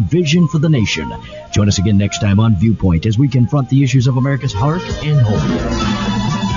vision for the nation. Join us again next time on Viewpoint as we confront the issues of America's heart and home.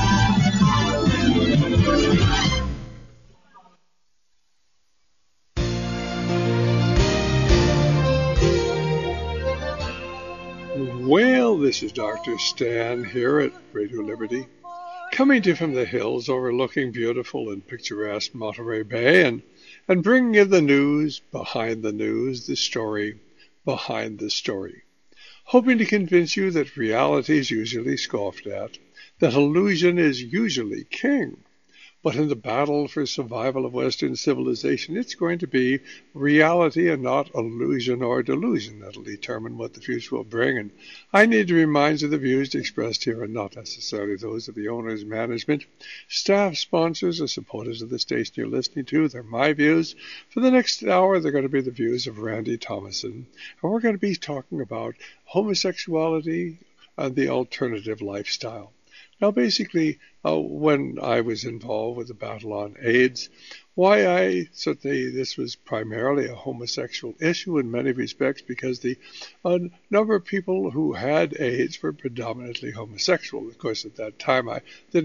Well, this is Dr. Stan here at Radio Liberty, coming to you from the hills overlooking beautiful and picturesque Monterey Bay and bringing you the news behind the news, the story behind the story, hoping to convince you that reality is usually scoffed at, that illusion is usually king. But in the battle for survival of Western civilization, it's going to be reality and not illusion or delusion that'll determine what the future will bring. And I need to remind you the views expressed here are not necessarily those of the owner's management, staff, sponsors, or supporters of the station you're listening to. They're my views. For the next hour, they're going to be the views of Randy Thomason. And we're going to be talking about homosexuality and the alternative lifestyle. Now, basically, when I was involved with the battle on AIDS, certainly this was primarily a homosexual issue in many respects because the number of people who had AIDS were predominantly homosexual. Of course, at that time, I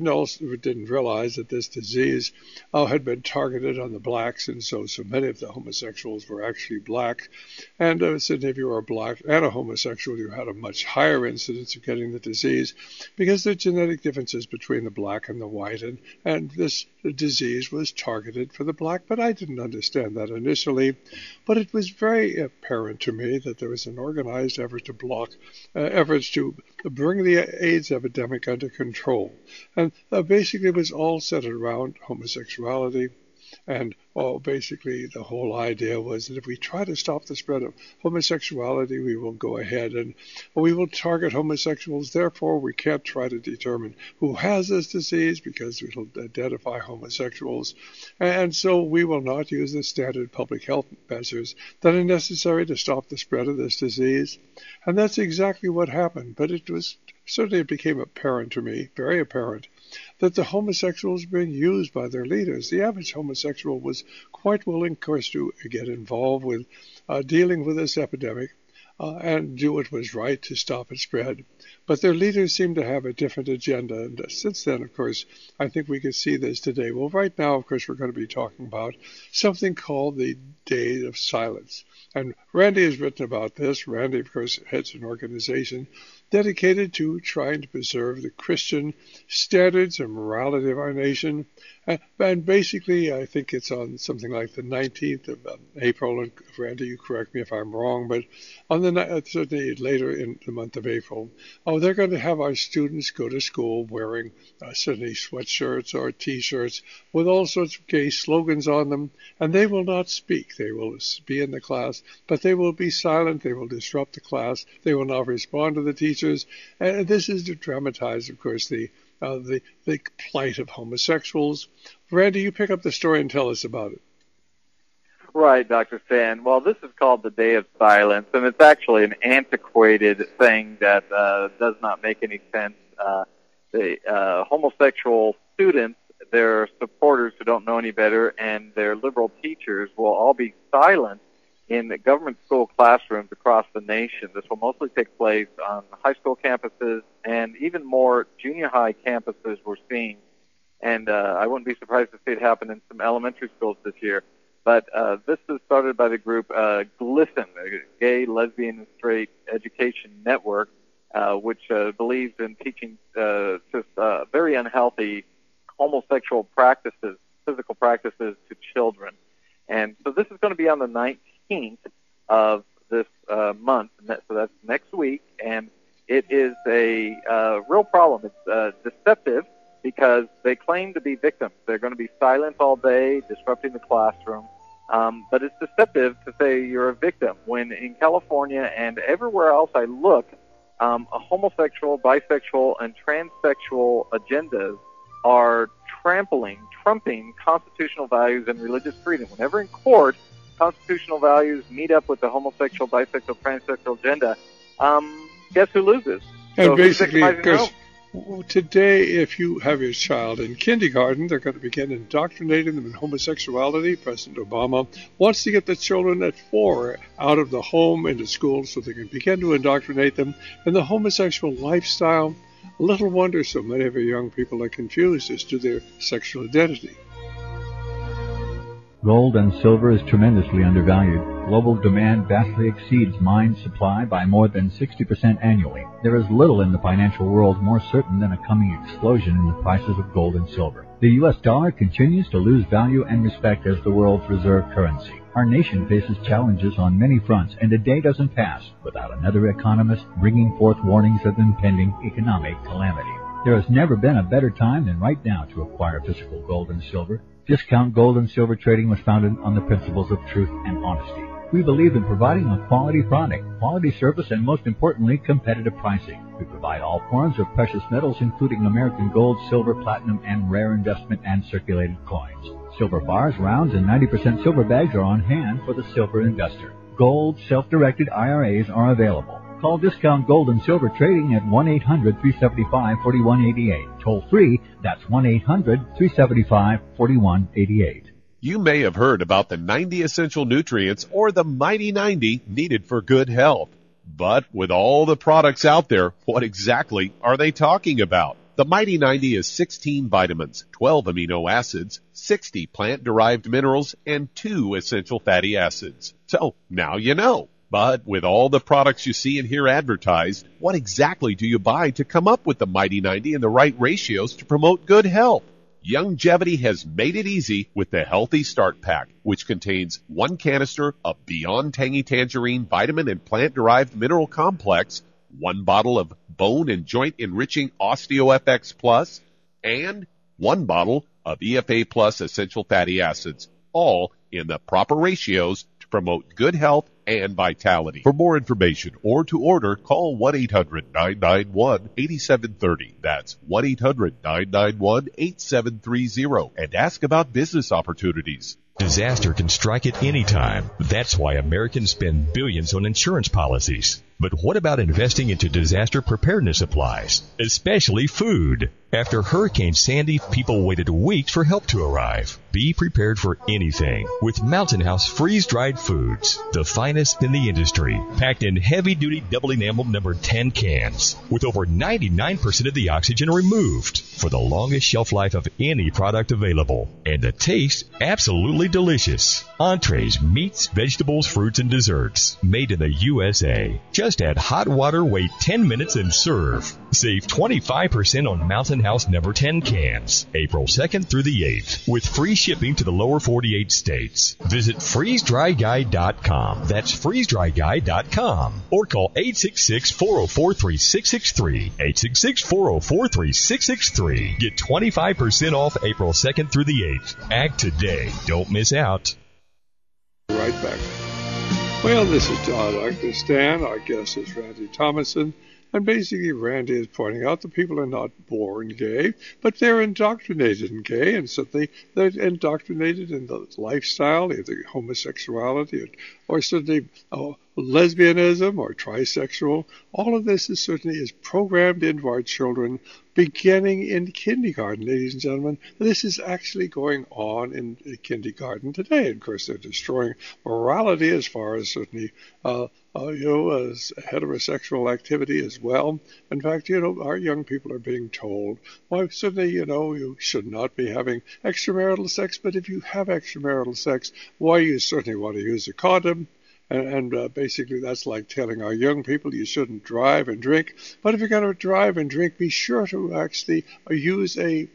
didn't realize that this disease had been targeted on the blacks, and so many of the homosexuals were actually black. And certainly if you were black and a homosexual, you had a much higher incidence of getting the disease because there are genetic differences between the black and the white, and this disease was targeted for the black, but I didn't understand that initially. But it was very apparent to me that there was an organized effort to block efforts to bring the AIDS epidemic under control. And basically it was all centered around homosexuality. And basically the whole idea was that if we try to stop the spread of homosexuality, we will go ahead and we will target homosexuals. Therefore, we can't try to determine who has this disease because we will identify homosexuals. And so we will not use the standard public health measures that are necessary to stop the spread of this disease. And that's exactly what happened. But it became apparent to me, very apparent, that the homosexuals were being used by their leaders. The average homosexual was quite willing, of course, to get involved with dealing with this epidemic and do what was right to stop its spread. But their leaders seemed to have a different agenda. And since then, of course, I think we can see this today. Well, right now, of course, we're going to be talking about something called the Day of Silence. And Randy has written about this. Randy, of course, heads an organization dedicated to trying to preserve the Christian standards and morality of our nation. And basically, I think it's on something like the 19th of April. And Randy, you correct me if I'm wrong, but on certainly later in the month of April, they're going to have our students go to school wearing certainly sweatshirts or T-shirts with all sorts of gay slogans on them, and they will not speak. They will be in the class, but they will be silent. They will disrupt the class. They will not respond to the teachers. And this is to dramatize, of course, the plight of homosexuals. Randy, you pick up the story and tell us about it. Right, Dr. Stan. Well, this is called the Day of Silence, and it's actually an antiquated thing that does not make any sense. The homosexual students, their supporters who don't know any better, and their liberal teachers will all be silent in the government school classrooms across the nation. This will mostly take place on high school campuses and even more junior high campuses we're seeing. And I wouldn't be surprised to see it happen in some elementary schools this year. But this is started by the group GLSEN, the Gay, Lesbian, and Straight Education Network, which believes in teaching just very unhealthy homosexual practices, physical practices to children. And so this is going to be on the 19th of this month, so that's next week, and it is a real problem. It's deceptive because they claim to be victims. They're going to be silent all day, disrupting the classroom, but it's deceptive to say you're a victim when in California and everywhere else I look, a homosexual, bisexual, and transsexual agendas are trumping constitutional values and religious freedom. Whenever in court, constitutional values meet up with the homosexual, bisexual, transsexual agenda, guess who loses? And so basically, of course, Today, if you have your child in kindergarten, they're going to begin indoctrinating them in homosexuality. President Obama wants to get the children at 4 out of the home into school so they can begin to indoctrinate them in the homosexual lifestyle. Little wonder so many of our young people are confused as to their sexual identity. Gold and silver is tremendously undervalued. Global demand vastly exceeds mine supply by more than 60% annually. There is little in the financial world more certain than a coming explosion in the prices of gold and silver. The U.S. dollar continues to lose value and respect as the world's reserve currency. Our nation faces challenges on many fronts, and a day doesn't pass without another economist bringing forth warnings of impending economic calamity. There has never been a better time than right now to acquire physical gold and silver. Discount Gold and Silver Trading was founded on the principles of truth and honesty. We believe in providing a quality product, quality service, and most importantly, competitive pricing. We provide all forms of precious metals, including American gold, silver, platinum, and rare investment and circulated coins. Silver bars, rounds, and 90% silver bags are on hand for the silver investor. Gold self-directed IRAs are available. Call Discount Gold and Silver Trading at 1-800-375-4188. Toll free, that's 1-800-375-4188. You may have heard about the 90 essential nutrients or the Mighty 90 needed for good health. But with all the products out there, what exactly are they talking about? The Mighty 90 is 16 vitamins, 12 amino acids, 60 plant-derived minerals, and 2 essential fatty acids. So now you know. But with all the products you see and hear advertised, what exactly do you buy to come up with the Mighty 90 and the right ratios to promote good health? Youngevity has made it easy with the Healthy Start Pack, which contains 1 canister of Beyond Tangy Tangerine vitamin and plant-derived mineral complex, 1 bottle of Bone and Joint Enriching OsteoFX Plus, and 1 bottle of EFA Plus Essential Fatty Acids, all in the proper ratios to promote good health and vitality. For more information or to order, call 1-800-991-8730. That's 1-800-991-8730 and ask about business opportunities. Disaster can strike at any time. That's why Americans spend billions on insurance policies. But what about investing into disaster preparedness supplies, especially food? After Hurricane Sandy, people waited weeks for help to arrive. Be prepared for anything with Mountain House freeze-dried foods, the finest in the industry, packed in heavy-duty double-enameled number 10 cans, with over 99% of the oxygen removed for the longest shelf life of any product available. And the taste, absolutely delicious. Entrees, meats, vegetables, fruits, and desserts, made in the USA. Just add hot water, wait 10 minutes, and serve. Save 25% on Mountain House number 10 cans, April 2nd through the 8th, with free shipping to the lower 48 states. Visit freezedryguy.com. That's freezedryguy.com. Or call 866-404-3663. 866-404-3663. Get 25% off April 2nd through the 8th. Act today. Don't miss out. Right back. Well, this is Dr. Stan. Our guest is Randy Thomason. And basically, Randy is pointing out that people are not born gay, but they're indoctrinated in gay, and certainly they're indoctrinated in the lifestyle, either homosexuality or certainly lesbianism or trisexual. All of this is programmed into our children beginning in kindergarten, ladies and gentlemen. This is actually going on in kindergarten today. Of course, they're destroying morality as far as certainly as heterosexual activity as well. In fact, our young people are being told, well, certainly, you should not be having extramarital sex, but if you have extramarital sex, why you certainly want to use a condom. And basically that's like telling our young people you shouldn't drive and drink. But if you're going to drive and drink, be sure to actually use a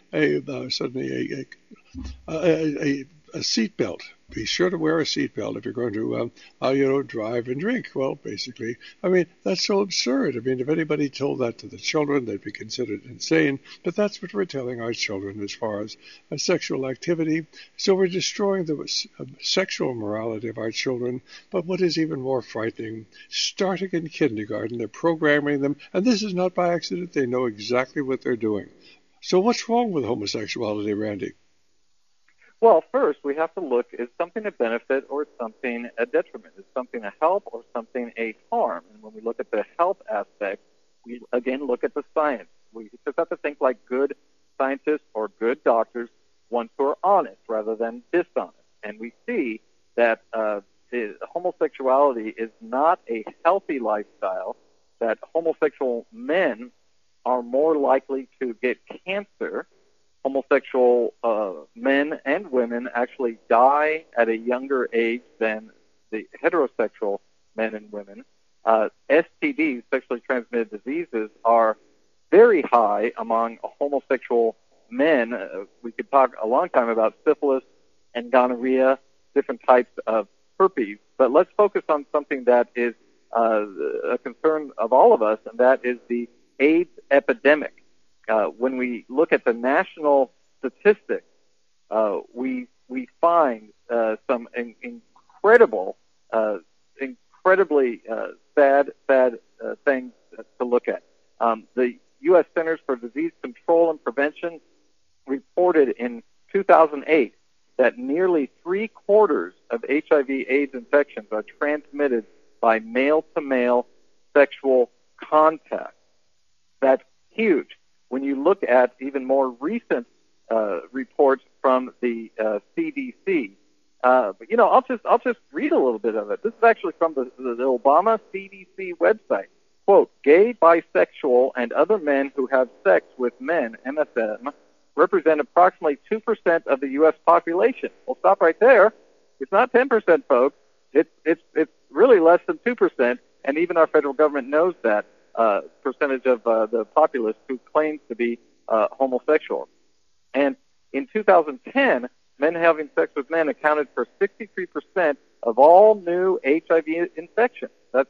seatbelt. Be sure to wear a seatbelt if you're going to, drive and drink. Well, basically, that's so absurd. If anybody told that to the children, they'd be considered insane. But that's what we're telling our children as far as sexual activity. So we're destroying the sexual morality of our children. But what is even more frightening, starting in kindergarten, they're programming them. And this is not by accident. They know exactly what they're doing. So what's wrong with homosexuality, Randy? Well, first, we have to look, is something a benefit or something a detriment? Is something a help or something a harm? And when we look at the health aspect, we again look at the science. We scientists have to think like good scientists or good doctors, ones who are honest rather than dishonest. And we see that homosexuality is not a healthy lifestyle, that homosexual men are more likely to get cancer. Homosexual men and women actually die at a younger age than the heterosexual men and women. STDs, sexually transmitted diseases, are very high among homosexual men. We could talk a long time about syphilis and gonorrhea, different types of herpes, but let's focus on something that is a concern of all of us, and that is the AIDS epidemic. When we look at the national statistics, we find some incredibly sad things to look at. The U.S. Centers for Disease Control and Prevention reported in 2008 that nearly 3/4 of HIV/AIDS infections are transmitted by male-to-male sexual contact. That's huge. When you look at even more recent reports from the CDC, I'll just read a little bit of it. This is actually from the Obama CDC website. Quote, gay, bisexual, and other men who have sex with men, MSM, represent approximately 2% of the U.S. population. Well, stop right there. It's not 10%, folks. It's really less than 2%, and even our federal government knows that percentage of the populace who claims to be homosexual. And in 2010, men having sex with men accounted for 63% of all new HIV infections. That's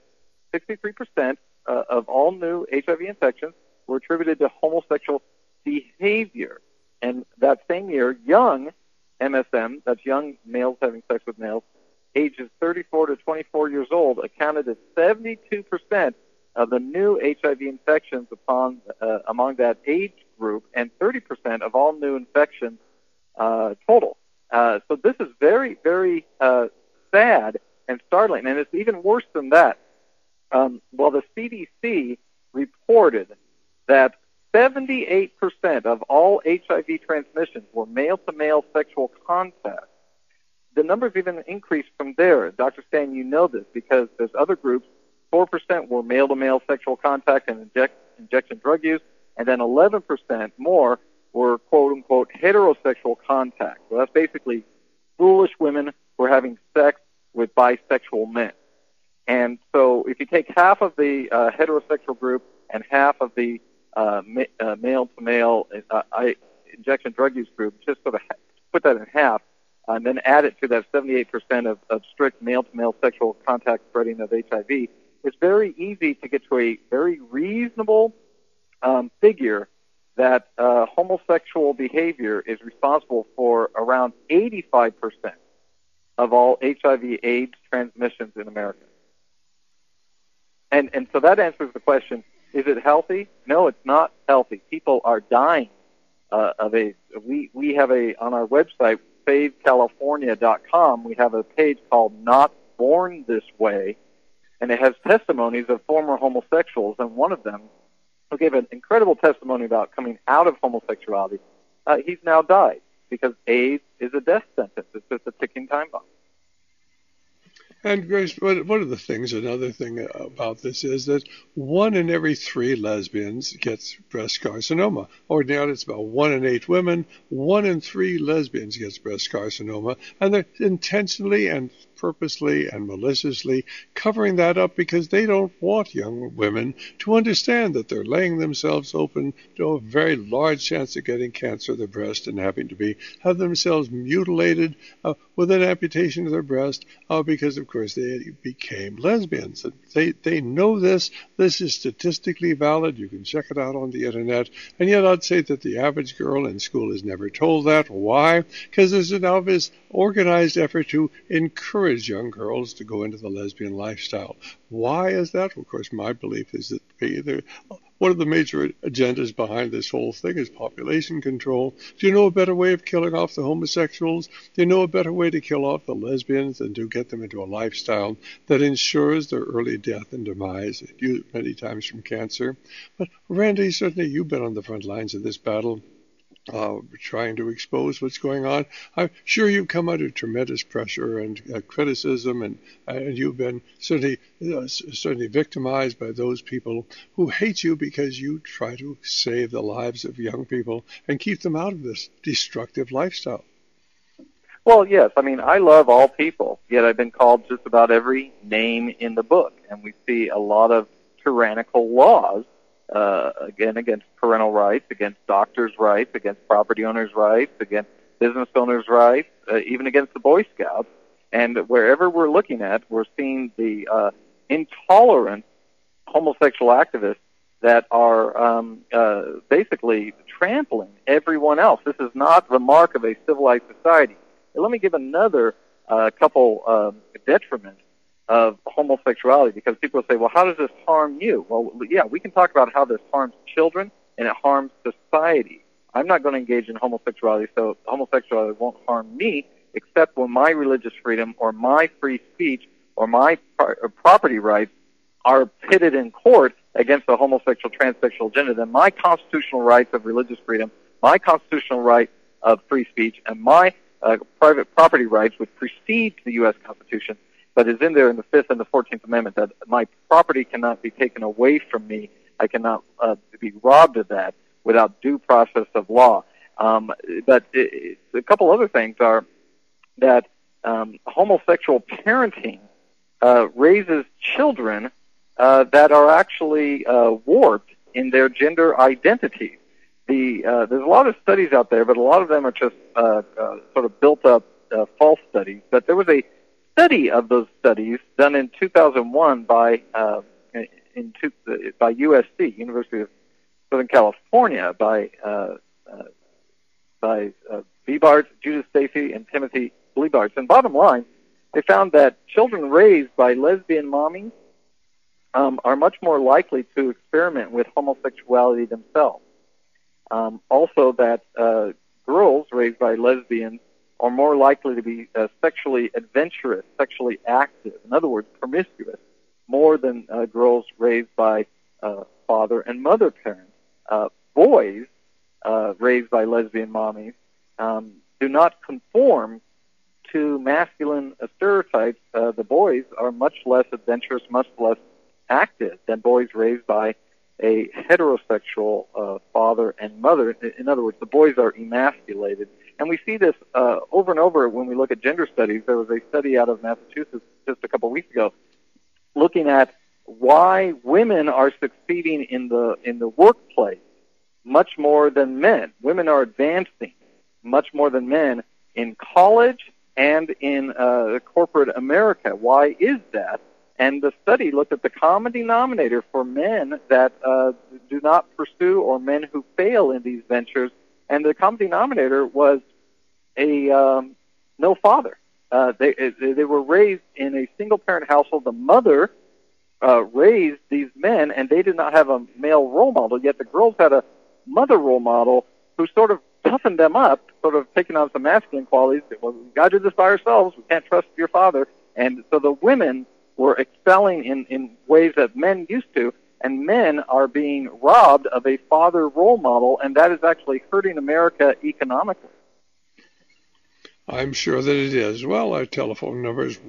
63% of all new HIV infections were attributed to homosexual behavior. And that same year, young MSM, that's young males having sex with males, ages 34 to 24 years old, accounted for 72% of the new HIV infections among that age group, and 30% of all new infections total. So this is very, very sad and startling, and it's even worse than that. The CDC reported that 78% of all HIV transmissions were male-to-male sexual contact. The numbers even increased from there. Dr. Stan, you know this because there's other groups. 4% were male-to-male sexual contact and injection drug use, and then 11% more were quote-unquote heterosexual contact. So that's basically foolish women who are having sex with bisexual men. And so if you take half of the heterosexual group and half of the male-to-male injection drug use group, just sort of put that in half, and then add it to that 78% of strict male-to-male sexual contact spreading of HIV, it's very easy to get to a very reasonable figure that homosexual behavior is responsible for around 85% of all HIV/AIDS transmissions in America. And so that answers the question, is it healthy? No, it's not healthy. People are dying of AIDS. We have on our website, savecalifornia.com, we have a page called Not Born This Way, and it has testimonies of former homosexuals, and one of them, who gave an incredible testimony about coming out of homosexuality, he's now died because AIDS is a death sentence. It's just a ticking time bomb. And Grace, one of the things, another thing about this is that 1 in every 3 lesbians gets breast carcinoma. Ordinarily, it's about 1 in 8 women. 1 in 3 lesbians gets breast carcinoma, and they're intentionally and purposely and maliciously covering that up because they don't want young women to understand that they're laying themselves open to a very large chance of getting cancer of the breast and having to have themselves mutilated with an amputation of their breast because, of course, they became lesbians. They know this. This is statistically valid. You can check it out on the internet. And yet I'd say that the average girl in school is never told that. Why? Because there's an obvious organized effort to encourage young girls to go into the lesbian lifestyle. Why is that? Of course, my belief is that either one of the major agendas behind this whole thing is population control. Do you know a better way of killing off the homosexuals? Do you know a better way to kill off the lesbians than to get them into a lifestyle that ensures their early death and demise, many times from cancer? But Randy, certainly you've been on the front lines of this battle, trying to expose what's going on. I'm sure you've come under tremendous pressure and criticism, and you've been certainly victimized by those people who hate you because you try to save the lives of young people and keep them out of this destructive lifestyle. Well, yes. I mean, I love all people, yet I've been called just about every name in the book, and we see a lot of tyrannical laws, again, against parental rights, against doctors' rights, against property owners' rights, against business owners' rights, even against the Boy Scouts. And wherever we're looking at, we're seeing the intolerant homosexual activists that are basically trampling everyone else. This is not the mark of a civilized society. And let me give another couple detriments of homosexuality, because people say, well, how does this harm you? Well, yeah, we can talk about how this harms children and it harms society. I'm not going to engage in homosexuality, so homosexuality won't harm me, except when my religious freedom or my free speech or my property rights are pitted in court against the homosexual transsexual agenda. Then my constitutional rights of religious freedom, my constitutional right of free speech, and my private property rights, which precedes the U.S. Constitution, but is in there in the 5th and the 14th Amendment, that my property cannot be taken away from me. I cannot be robbed of that without due process of law. But a couple other things are that homosexual parenting raises children that are actually warped in their gender identity. There's a lot of studies out there, but a lot of them are just sort of built up false studies. But there was a study of those studies done in 2001 by USC, University of Southern California, by Biebart, Judith Stacy, and Timothy Biebart. And bottom line, they found that children raised by lesbian mommies are much more likely to experiment with homosexuality themselves. Also, that girls raised by lesbians are more likely to be sexually adventurous, sexually active, in other words, promiscuous, more than girls raised by father and mother parents. Boys raised by lesbian mommies do not conform to masculine stereotypes. The boys are much less adventurous, much less active than boys raised by a heterosexual father and mother. In other words, the boys are emasculated. And we see this over and over when we look at gender studies. There was a study out of Massachusetts just a couple of weeks ago looking at why women are succeeding in the workplace much more than men. Women are advancing much more than men in college and in corporate America. Why is that? And the study looked at the common denominator for men that do not pursue or men who fail in these ventures, and the common denominator was no father. They were raised in a single-parent household. The mother raised these men, and they did not have a male role model, yet the girls had a mother role model who sort of toughened them up, sort of taking on some masculine qualities. Well, we've got to do this by ourselves. We can't trust your father. And so the women were excelling in ways that men used to, and men are being robbed of a father role model, and that is actually hurting America economically. I'm sure that it is. Well, our telephone number is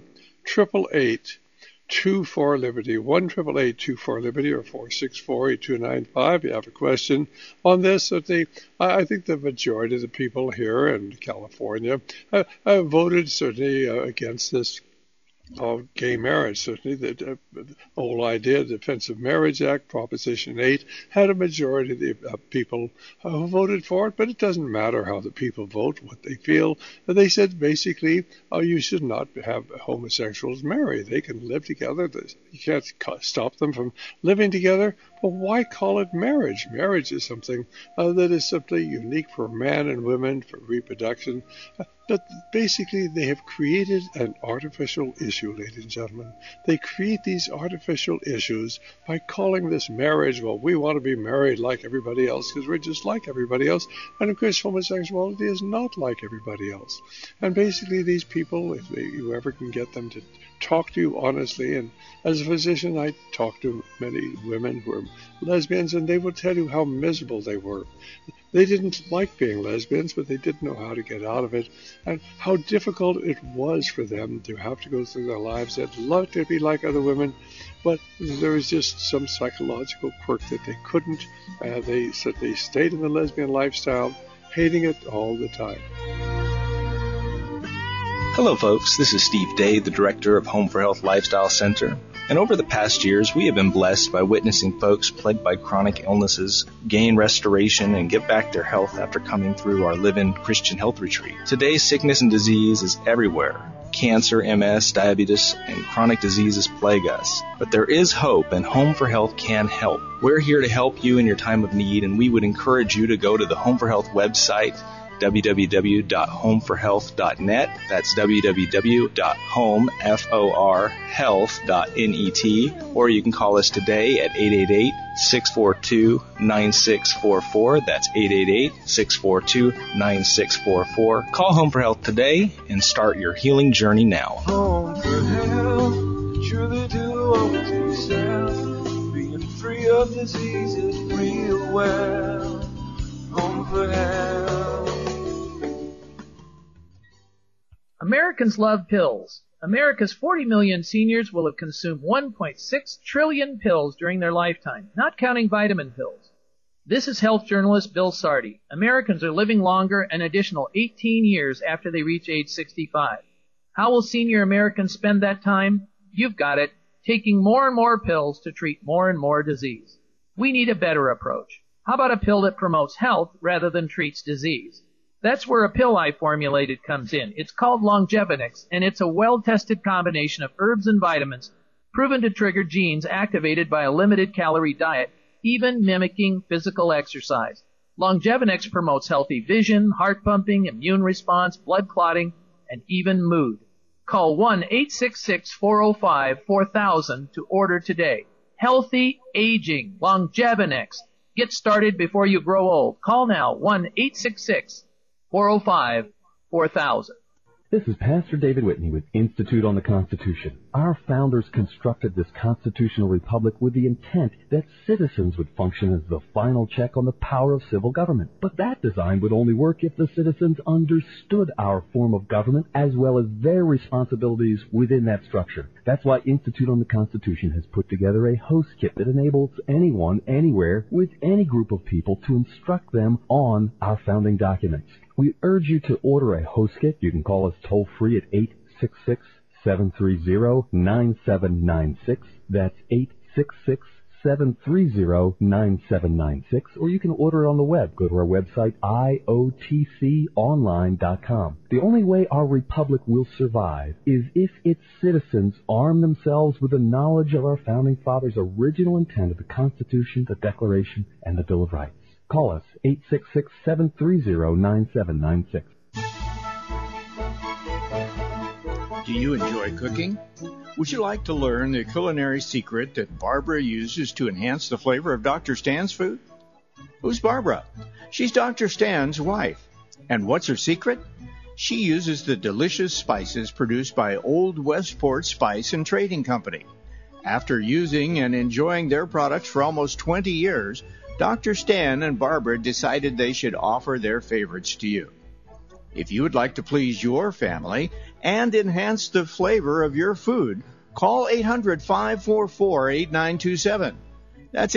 1-888-24-LIBERTY, 1-888-24-LIBERTY, or 464-8295. You have a question on this. I think the majority of the people here in California voted certainly against this gay marriage. Certainly the whole idea, the Defense of Marriage Act, Proposition 8, had a majority of the people who voted for it, but it doesn't matter how the people vote, what they feel. They said basically, you should not have homosexuals marry. They can live together. You can't stop them from living together. Well, why call it marriage? Marriage is something that is simply unique for man and women, for reproduction. But basically, they have created an artificial issue, ladies and gentlemen. They create these artificial issues by calling this marriage, well, we want to be married like everybody else because we're just like everybody else. And of course, homosexuality is not like everybody else. And basically, these people, if you ever can get them to talk to you honestly, and as a physician, I talk to many women who are lesbians, and they will tell you how miserable they were. They didn't like being lesbians, but they didn't know how to get out of it, and how difficult it was for them to have to go through their lives. They'd love to be like other women, but there was just some psychological quirk that they couldn't. They said they stayed in the lesbian lifestyle, hating it all the time. Hello folks, this is Steve Day, the director of Home for Health Lifestyle Center. And over the past years, we have been blessed by witnessing folks plagued by chronic illnesses gain restoration and get back their health after coming through our Live-In Christian Health Retreat. Today's sickness and disease is everywhere. Cancer, MS, diabetes, and chronic diseases plague us. But there is hope, and Home for Health can help. We're here to help you in your time of need, and we would encourage you to go to the Home for Health website, www.homeforhealth.net. That's www.homeforhealth.net. Or you can call us today at 888-642-9644. That's 888-642-9644. Call Home for Health today and start your healing journey now. Home for Health, truly do over yourself. Being free of diseases real well. Home for Health. Americans love pills. America's 40 million seniors will have consumed 1.6 trillion pills during their lifetime, not counting vitamin pills. This is health journalist Bill Sardi. Americans are living longer an additional 18 years after they reach age 65. How will senior Americans spend that time? You've got it, taking more and more pills to treat more and more disease. We need a better approach. How about a pill that promotes health rather than treats disease? That's where a pill I formulated comes in. It's called Longevinix, and it's a well-tested combination of herbs and vitamins proven to trigger genes activated by a limited-calorie diet, even mimicking physical exercise. Longevinix promotes healthy vision, heart pumping, immune response, blood clotting, and even mood. Call 1-866-405-4000 to order today. Healthy aging, Longevinix. Get started before you grow old. Call now, 1-866-405-4000. This is Pastor David Whitney with Institute on the Constitution. Our founders constructed this constitutional republic with the intent that citizens would function as the final check on the power of civil government. But that design would only work if the citizens understood our form of government as well as their responsibilities within that structure. That's why Institute on the Constitution has put together a host kit that enables anyone, anywhere, with any group of people to instruct them on our founding documents. We urge you to order a host kit. You can call us toll-free at 866-730-9796. That's 866-730-9796. Or you can order it on the web. Go to our website, iotconline.com. The only way our republic will survive is if its citizens arm themselves with the knowledge of our founding fathers' original intent of the Constitution, the Declaration, and the Bill of Rights. Call us, 866-730-9796. Do you enjoy cooking? Would you like to learn the culinary secret that Barbara uses to enhance the flavor of Dr. Stan's food? Who's Barbara? She's Dr. Stan's wife. And what's her secret? She uses the delicious spices produced by Old Westport Spice and Trading Company. After using and enjoying their products for almost 20 years, Dr. Stan and Barbara decided they should offer their favorites to you. If you would like to please your family and enhance the flavor of your food, call 800-544-8927. That's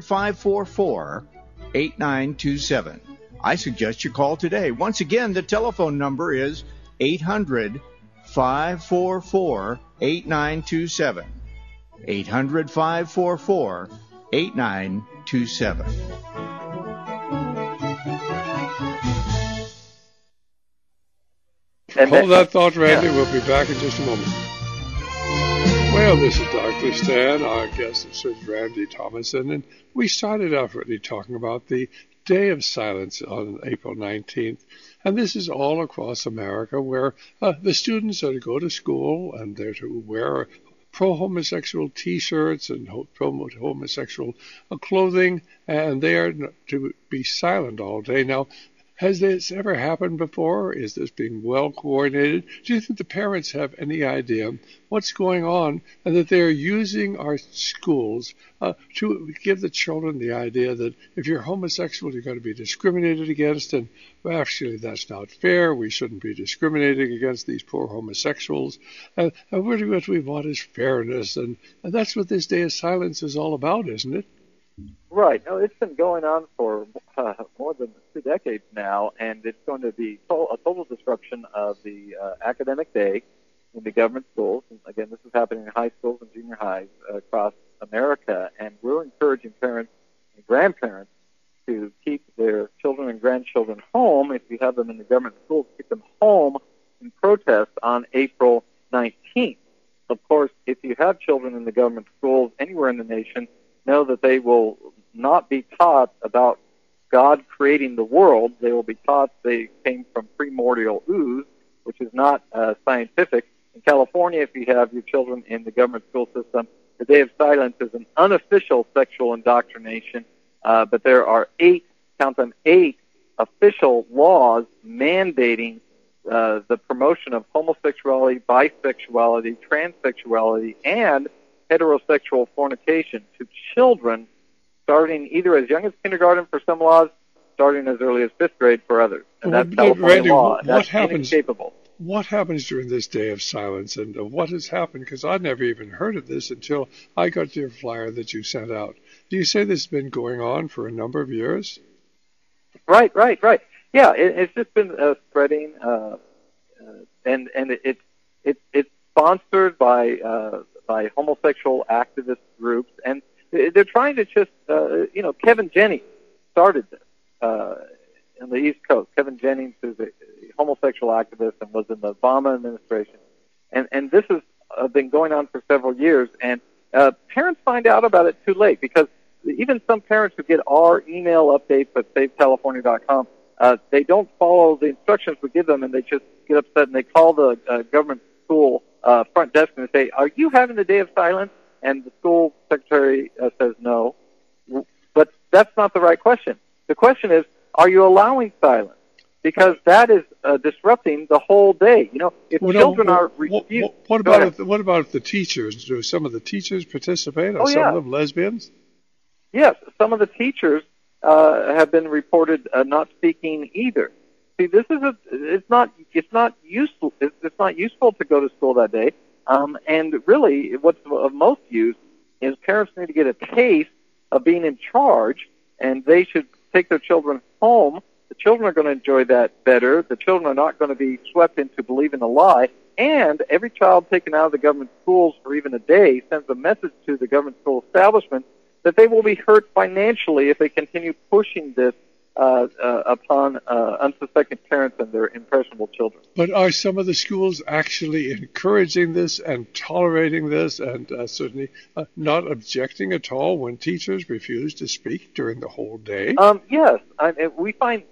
800-544-8927. I suggest you call today. Once again, the telephone number is 800-544-8927. 800-544-8927. Hold that thought, Randy. Yeah. We'll be back in just a moment. Well, this is Dr. Stan. Our guest is Randy Thomason, and we started off really talking about the Day of Silence on April 19th. And this is all across America, where the students are to go to school and they're to wear pro-homosexual T-shirts and promote homosexual clothing, and they are to be silent all day. Now, has this ever happened before? Is this being well coordinated? Do you think the parents have any idea what's going on, and that they're using our schools to give the children the idea that if you're homosexual, you're going to be discriminated against, and well, actually that's not fair. We shouldn't be discriminating against these poor homosexuals. And what we want is fairness, and that's what this Day of Silence is all about, isn't it? Right. No, it's been going on for more than 2 decades now, and it's going to be a total disruption of the academic day in the government schools. And again, this is happening in high schools and junior highs across America, and we're encouraging parents and grandparents to keep their children and grandchildren home. If you have them in the government schools, keep them home in protest on April 19th. Of course, if you have children in the government schools anywhere in the nation, know that they will not be taught about God creating the world. They will be taught they came from primordial ooze, which is not scientific. In California, if you have your children in the government school system, the Day of Silence is an unofficial sexual indoctrination, but there are 8 official laws mandating the promotion of homosexuality, bisexuality, transsexuality, and heterosexual fornication to children, starting either as young as kindergarten for some laws, starting as early as 5th grade for others. And that's California Randy, law. That's inescapable. What happens during this Day of Silence, and what has happened? Because I'd never even heard of this until I got your flyer that you sent out. Do you say this has been going on for a number of years? Right. Yeah, it's just been spreading, and it's sponsored by homosexual activist groups, and they're trying to just, Kevin Jennings started this in the East Coast. Kevin Jennings is a homosexual activist and was in the Obama administration, and this has been going on for several years, and parents find out about it too late, because even some parents who get our email updates at SaveCalifornia.com, they don't follow the instructions we give them, and they just get upset, and they call the government school front desk and say, "Are you having the Day of Silence?" And the school secretary says no. But that's not the right question. The question is, are you allowing silence? Because that is disrupting the whole day. If children are refused... What about if the teachers? Do some of the teachers participate? Are some of them lesbians? Yes, some of the teachers have been reported not speaking either. See, this is it's not useful. It's not useful to go to school that day. And really, what's of most use is parents need to get a taste of being in charge, and they should take their children home. The children are going to enjoy that better. The children are not going to be swept into believing a lie. And every child taken out of the government schools for even a day sends a message to the government school establishment that they will be hurt financially if they continue pushing this upon unsuspecting parents and their impressionable children. But are some of the schools actually encouraging this and tolerating this, and certainly not objecting at all when teachers refuse to speak during the whole day? Yes, we find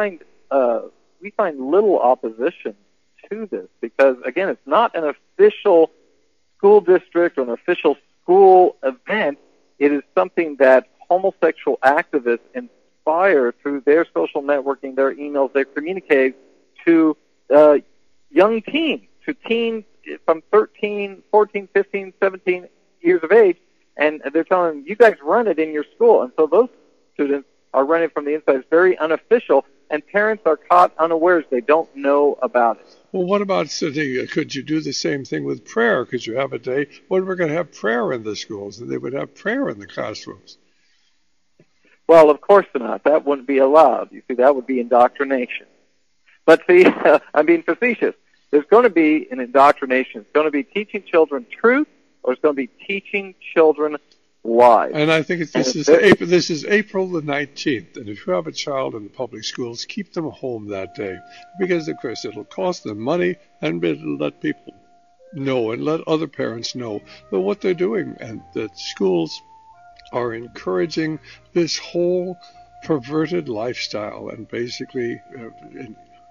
little opposition to this, because again, it's not an official school district or an official school event. It is something that homosexual activists inspire through their social networking, their emails, their communiques to young teens, to teens from 13, 14, 15, 17 years of age, and they're telling them, you guys run it in your school. And so those students are running from the inside. It's very unofficial, and parents are caught unawares. They don't know about it. Well, what about could you do the same thing with prayer? Could you have a day when we're going to have prayer in the schools, and they would have prayer in the classrooms? Well, of course not. That wouldn't be allowed. You see, that would be indoctrination. But see, I'm being facetious. There's going to be an indoctrination. It's going to be teaching children truth, or it's going to be teaching children lies. And I think this is April the 19th. And if you have a child in the public schools, keep them home that day. Because, of course, it'll cost them money, and it'll let people know and let other parents know that what they're doing, and that schools are encouraging this whole perverted lifestyle and basically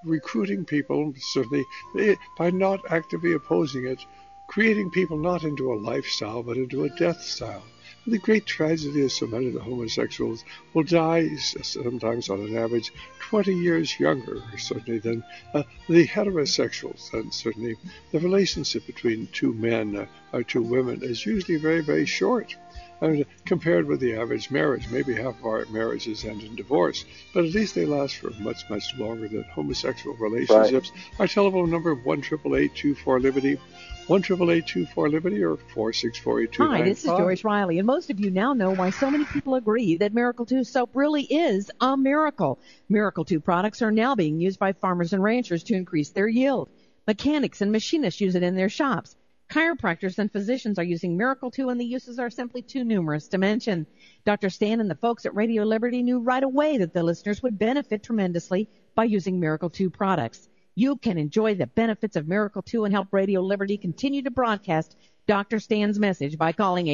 recruiting people, certainly, by not actively opposing it, creating people not into a lifestyle, but into a death style. The great tragedy is so many of the homosexuals will die, sometimes on an average, 20 years younger, certainly, than the heterosexuals. And certainly the relationship between two men or two women is usually very, very short. I mean, compared with the average marriage, maybe half of our marriages end in divorce, but at least they last for much, much longer than homosexual relationships. Right. Our telephone number, 1-888-24-LIBERTY, 1-888-24-LIBERTY, or 464-8295. Hi, this is Joyce Riley, and most of you now know why so many people agree that Miracle 2 soap really is a miracle. Miracle 2 products are now being used by farmers and ranchers to increase their yield. Mechanics and machinists use it in their shops. Chiropractors and physicians are using Miracle 2, and the uses are simply too numerous to mention. Dr. Stan and the folks at Radio Liberty knew right away that the listeners would benefit tremendously by using Miracle 2 products. You can enjoy the benefits of Miracle 2 and help Radio Liberty continue to broadcast Dr. Stan's message by calling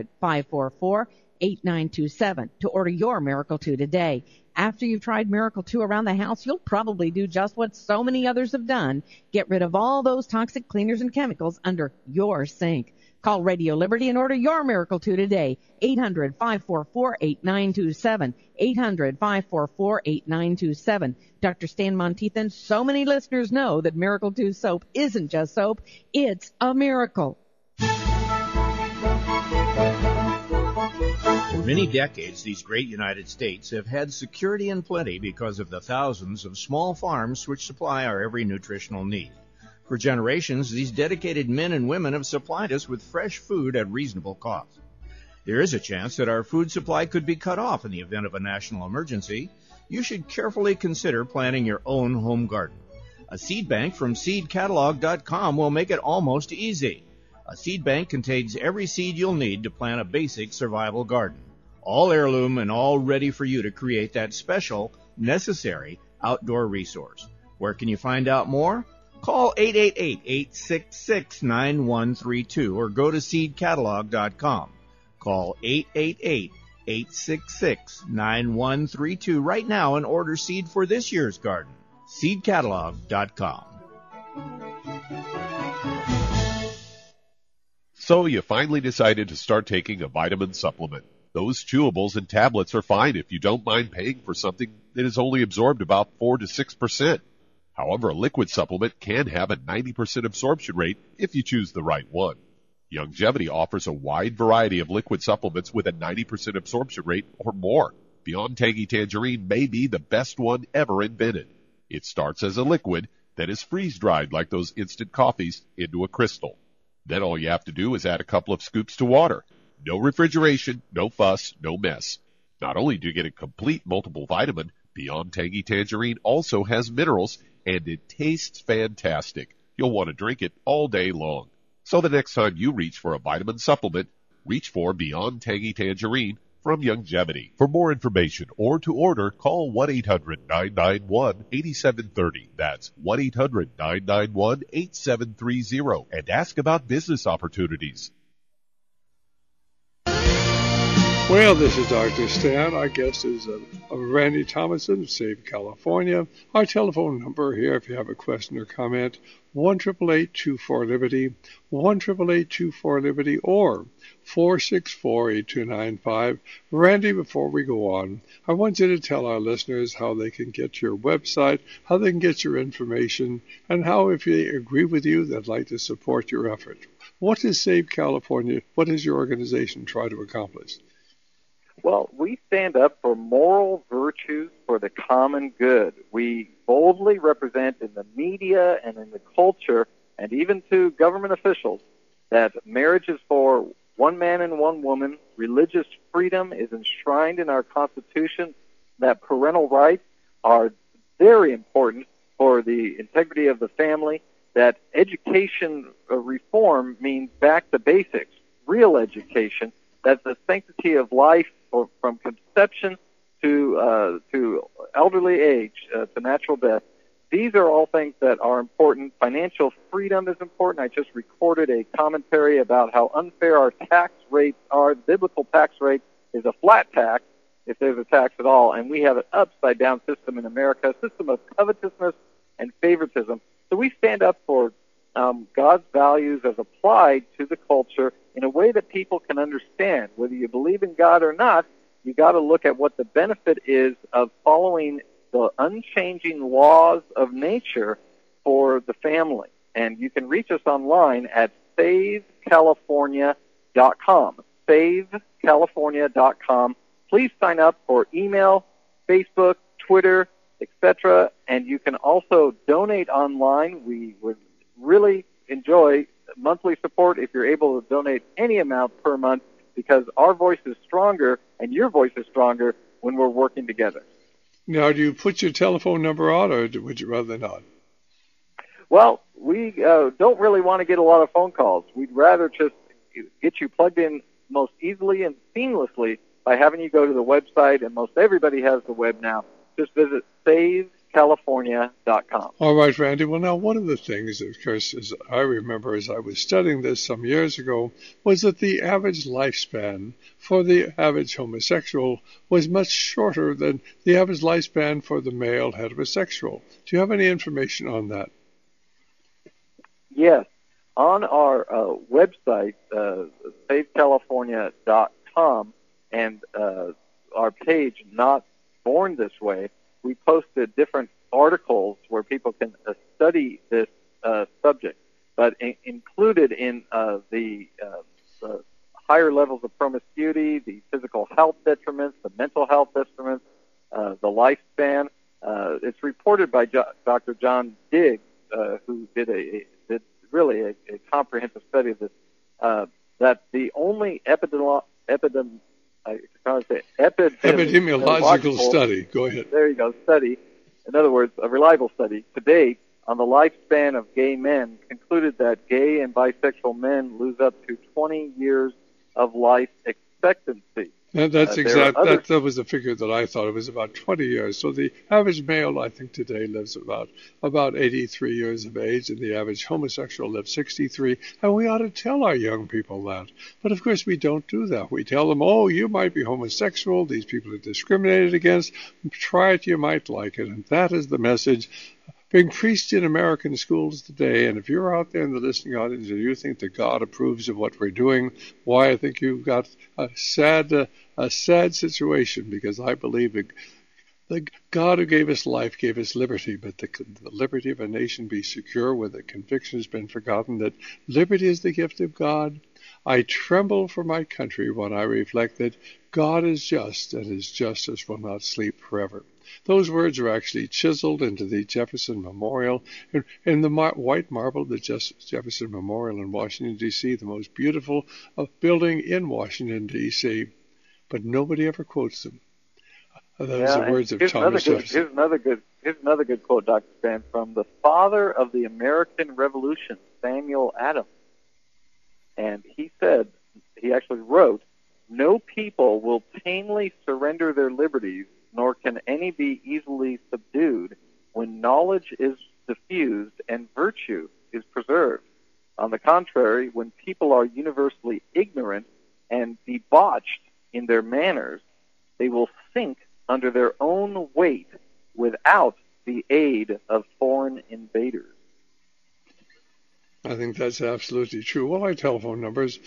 800-544-8927 to order your Miracle 2 today. After you've tried Miracle 2 around the house, you'll probably do just what so many others have done. Get rid of all those toxic cleaners and chemicals under your sink. Call Radio Liberty and order your Miracle 2 today. 800-544-8927. 800-544-8927. Dr. Stan Monteith and so many listeners know that Miracle 2 soap isn't just soap. It's a miracle. For many decades, these great United States have had security and plenty because of the thousands of small farms which supply our every nutritional need. For generations, these dedicated men and women have supplied us with fresh food at reasonable cost. There is a chance that our food supply could be cut off in the event of a national emergency. You should carefully consider planting your own home garden. A seed bank from seedcatalog.com will make it almost easy. A seed bank contains every seed you'll need to plant a basic survival garden. All heirloom and all ready for you to create that special, necessary outdoor resource. Where can you find out more? Call 888-866-9132 or go to seedcatalog.com. Call 888-866-9132 right now and order seed for this year's garden. seedcatalog.com. So you finally decided to start taking a vitamin supplement. Those chewables and tablets are fine if you don't mind paying for something that is only absorbed about 4 to 6%. However, a liquid supplement can have a 90% absorption rate if you choose the right one. Youngevity offers a wide variety of liquid supplements with a 90% absorption rate or more. Beyond Tangy Tangerine may be the best one ever invented. It starts as a liquid that is freeze-dried like those instant coffees into a crystal. Then all you have to do is add a couple of scoops to water. No refrigeration, no fuss, no mess. Not only do you get a complete multiple vitamin, Beyond Tangy Tangerine also has minerals, and it tastes fantastic. You'll want to drink it all day long. So the next time you reach for a vitamin supplement, reach for Beyond Tangy Tangerine from Youngevity. For more information or to order, call 1-800-991-8730. That's 1-800-991-8730 and ask about business opportunities. Well, this is Dr. Stan. Our guest is Randy Thomason of Save California. Our telephone number here, if you have a question or comment, 1-888-24-LIBERTY, 1-888-24-LIBERTY, or 464-8295. Randy, before we go on, I want you to tell our listeners how they can get to your website, how they can get your information, and how, if they agree with you, they'd like to support your effort. What is Save California? What does your organization try to accomplish? Well, we stand up for moral virtues for the common good. We boldly represent in the media and in the culture and even to government officials that marriage is for one man and one woman. Religious freedom is enshrined in our Constitution. That parental rights are very important for the integrity of the family. That education reform means back to basics, real education. That the sanctity of life from conception to elderly age, to natural death. These are all things that are important. Financial freedom is important. I just recorded a commentary about how unfair our tax rates are. The biblical tax rate is a flat tax, if there's a tax at all, and we have an upside-down system in America, a system of covetousness and favoritism. So we stand up for God's values as applied to the culture in a way that people can understand. Whether you believe in God or not, you got to look at what the benefit is of following the unchanging laws of nature for the family. And you can reach us online at savecalifornia.com. savecalifornia.com. Please sign up for email, Facebook, Twitter, etc. And you can also donate online. We would really enjoy monthly support if you're able to donate any amount per month, because our voice is stronger and your voice is stronger when we're working together. Now, do you put your telephone number on, or would you rather not? Well, we don't really want to get a lot of phone calls. We'd rather just get you plugged in most easily and seamlessly by having you go to the website, and most everybody has the web now. Just visit savecalifornia.com. All right, Randy. Well, now, one of the things, of course, as I remember as I was studying this some years ago, was that the average lifespan for the average homosexual was much shorter than the average lifespan for the male heterosexual. Do you have any information on that? Yes. On our website, savecalifornia.com, and our page, Not Born This Way, we posted different articles where people can study this subject. But included in the higher levels of promiscuity, the physical health detriments, the mental health detriments, the lifespan, it's reported by Dr. John Diggs, who did really a comprehensive study of this, that the only epidemiological study. Go ahead. There you go. Study. In other words, a reliable study to date on the lifespan of gay men concluded that gay and bisexual men lose up to 20 years of life expectancy. That's exact. That was the figure that I thought. It was about 20 years. So the average male, I think, today lives about 83 years of age, and the average homosexual lives 63. And we ought to tell our young people that. But of course, we don't do that. We tell them, "Oh, you might be homosexual. These people are discriminated against. Try it. You might like it." And that is the message being preached in American schools today. And if you're out there in the listening audience and you think that God approves of what we're doing, why, I think you've got a sad situation, because I believe that the God who gave us life gave us liberty, but the liberty of a nation be secure where the conviction has been forgotten that liberty is the gift of God. I tremble for my country when I reflect that God is just, and his justice will not sleep forever. Those words are actually chiseled into the Jefferson Memorial, in the white marble of the Jefferson Memorial in Washington, D.C., the most beautiful building in Washington, D.C., but nobody ever quotes them. Those are words of Thomas Jefferson. Here's another good quote, Dr. Stan, from the father of the American Revolution, Samuel Adams. And he actually wrote, "No people will tamely surrender their liberties, nor can any be easily subdued, when knowledge is diffused and virtue is preserved. On the contrary, when people are universally ignorant and debauched in their manners, they will sink under their own weight without the aid of foreign invaders." I think that's absolutely true. Well, our telephone number is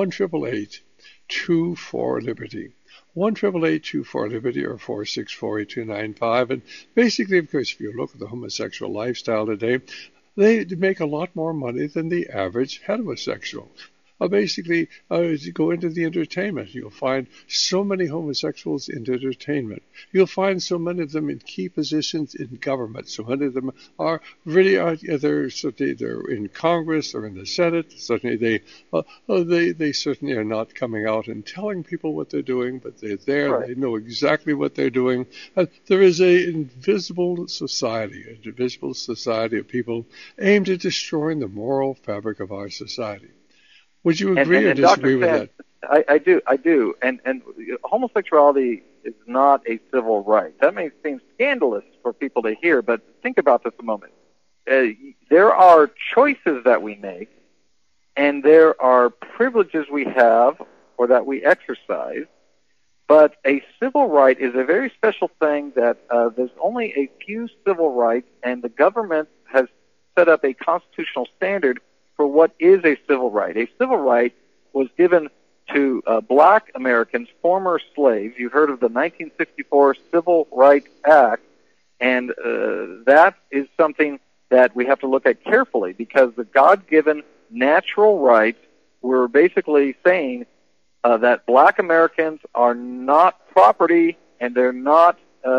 1-888-24-LIBERTY. 1-888-24-LIBERTY or 464-8295. And basically, of course, if you look at the homosexual lifestyle today, they make a lot more money than the average heterosexual. Basically, as you go into the entertainment, you'll find so many homosexuals in entertainment. You'll find so many of them in key positions in government. So many of them are really, they're in Congress or in the Senate. Certainly, they certainly are not coming out and telling people what they're doing, but they're there. Right. They know exactly what they're doing. There is an invisible society of people aimed at destroying the moral fabric of our society. Would you agree or disagree with that? I do. And homosexuality is not a civil right. That may seem scandalous for people to hear, but think about this a moment. There are choices that we make, and there are privileges we have or that we exercise, But a civil right is a very special thing that there's only a few civil rights, and the government has set up a constitutional standard for what is a civil right. A civil right was given to black Americans, former slaves. You heard of the 1964 Civil Rights Act, and that is something that we have to look at carefully, because the God-given natural rights were basically saying that black Americans are not property, and they're not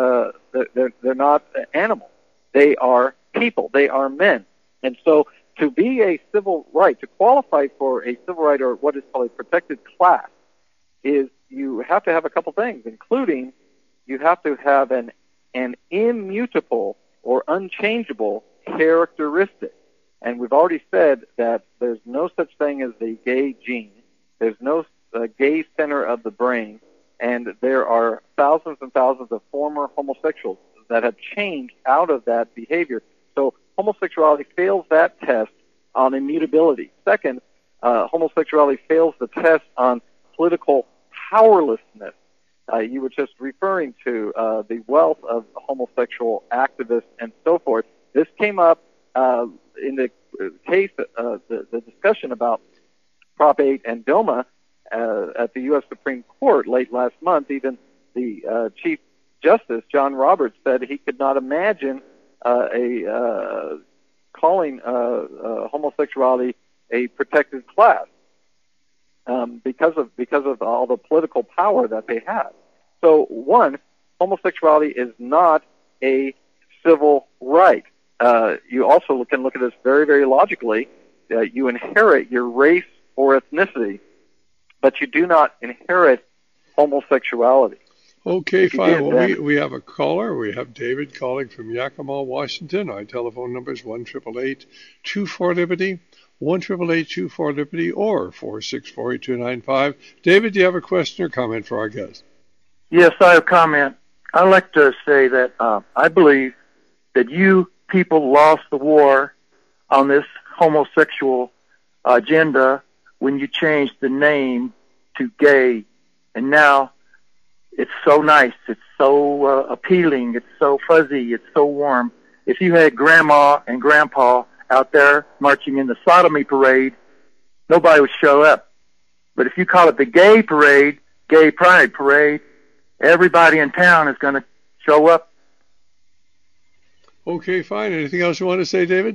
animals. They are people. They are men. And so to be a civil right, to qualify for a civil right or what is called a protected class, is you have to have a couple things, including you have to have an immutable or unchangeable characteristic. And we've already said that there's no such thing as the gay gene. There's no gay center of the brain. And there are thousands and thousands of former homosexuals that have changed out of that behavior. So homosexuality fails that test on immutability. Second, homosexuality fails the test on political powerlessness. You were just referring to the wealth of homosexual activists and so forth. This came up in the case, the discussion about Prop 8 and DOMA at the U.S. Supreme Court late last month. Even the Chief Justice, John Roberts, said he could not imagine calling homosexuality a protected class because of all the political power that they have. So, one, homosexuality is not a civil right. You also can look at this very, very logically. You inherit your race or ethnicity, but you do not inherit homosexuality. Okay, fine. Well, we have a caller. We have David calling from Yakima, Washington. Our telephone number is 1-888-24-LIBERTY, 1-888-24-LIBERTY, or 464-8295. David, do you have a question or comment for our guest? Yes, I have a comment. I'd like to say that I believe that you people lost the war on this homosexual agenda when you changed the name to gay. And now it's so nice. It's so appealing. It's so fuzzy. It's so warm. If you had Grandma and Grandpa out there marching in the sodomy parade, nobody would show up. But if you call it the gay parade, gay pride parade, everybody in town is going to show up. Okay, fine. Anything else you want to say, David?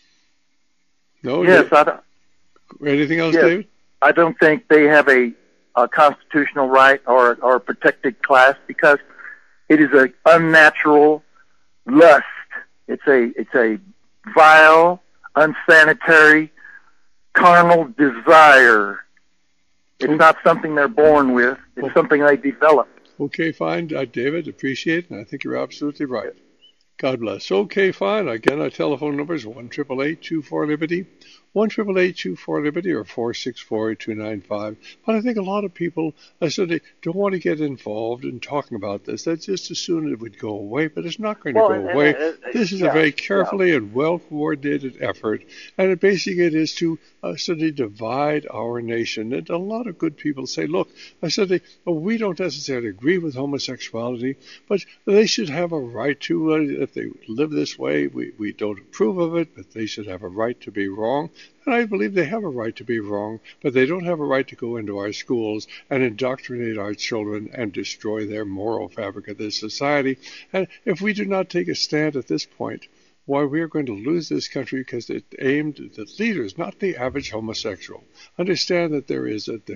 No? Yes, I don't. Anything else, yes, David? I don't think they have a constitutional right or a protected class, because it is an unnatural lust. It's a vile, unsanitary, carnal desire. It's not something they're born with. It's something they develop. Okay, fine, David. Appreciate it, and I think you're absolutely right. God bless. Okay, fine. Again, our telephone number is 1-888-24-LIBERTY, 1-888-24-LIBERTY, or 464-8295. But I think a lot of people don't want to get involved in talking about this. They just assume it would go away, but it's not going to go away. This is a very carefully and well-coordinated effort, and basically it is to divide our nation. And a lot of good people say, look, we don't necessarily agree with homosexuality, but they should have a right to, if they live this way, we don't approve of it, but they should have a right to be wrong. And I believe they have a right to be wrong, but they don't have a right to go into our schools and indoctrinate our children and destroy their moral fabric of this society. And if we do not take a stand at this point, why, we are going to lose this country, because it aimed at the leaders, not the average homosexual. Understand that there is at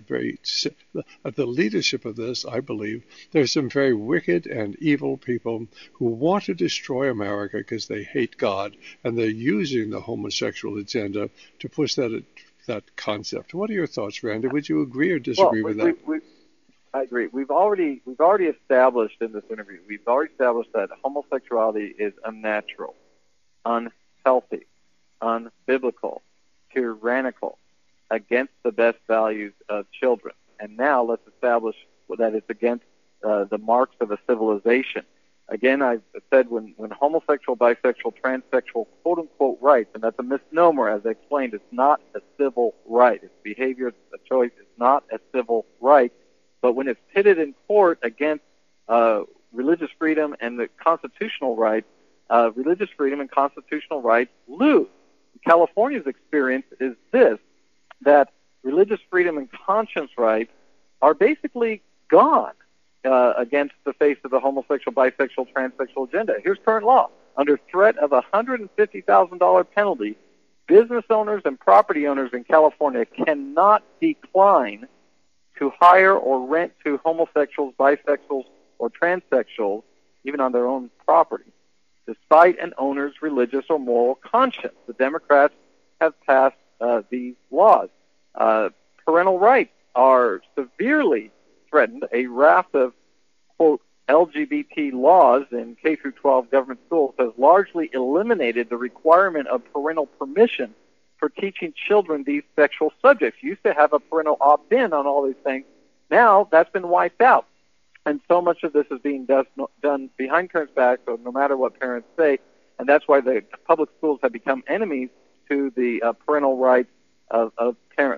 the leadership of this, I believe, there's some very wicked and evil people who want to destroy America because they hate God, and they're using the homosexual agenda to push that concept. What are your thoughts, Randy? Would you agree or disagree with that? I agree. We've already established in this interview, that homosexuality is unnatural, unhealthy, unbiblical, tyrannical, against the best values of children. And now let's establish that it's against the marks of a civilization. Again, I've said when homosexual, bisexual, transsexual, quote-unquote rights, and that's a misnomer, as I explained, it's not a civil right. It's behavior, it's a choice. It's not a civil right. But when it's pitted in court against religious freedom and the constitutional rights, religious freedom and constitutional rights lose. California's experience is this, that religious freedom and conscience rights are basically gone against the face of the homosexual, bisexual, transsexual agenda. Here's current law. Under threat of a $150,000 penalty, business owners and property owners in California cannot decline to hire or rent to homosexuals, bisexuals, or transsexuals, even on their own property, despite an owner's religious or moral conscience. The Democrats have passed these laws. Parental rights are severely threatened. A raft of, quote, LGBT laws in K-12 government schools has largely eliminated the requirement of parental permission for teaching children these sexual subjects. You used to have a parental opt-in on all these things. Now that's been wiped out. And so much of this is being done behind parents' backs, so no matter what parents say, and that's why the public schools have become enemies to the parental rights of parents.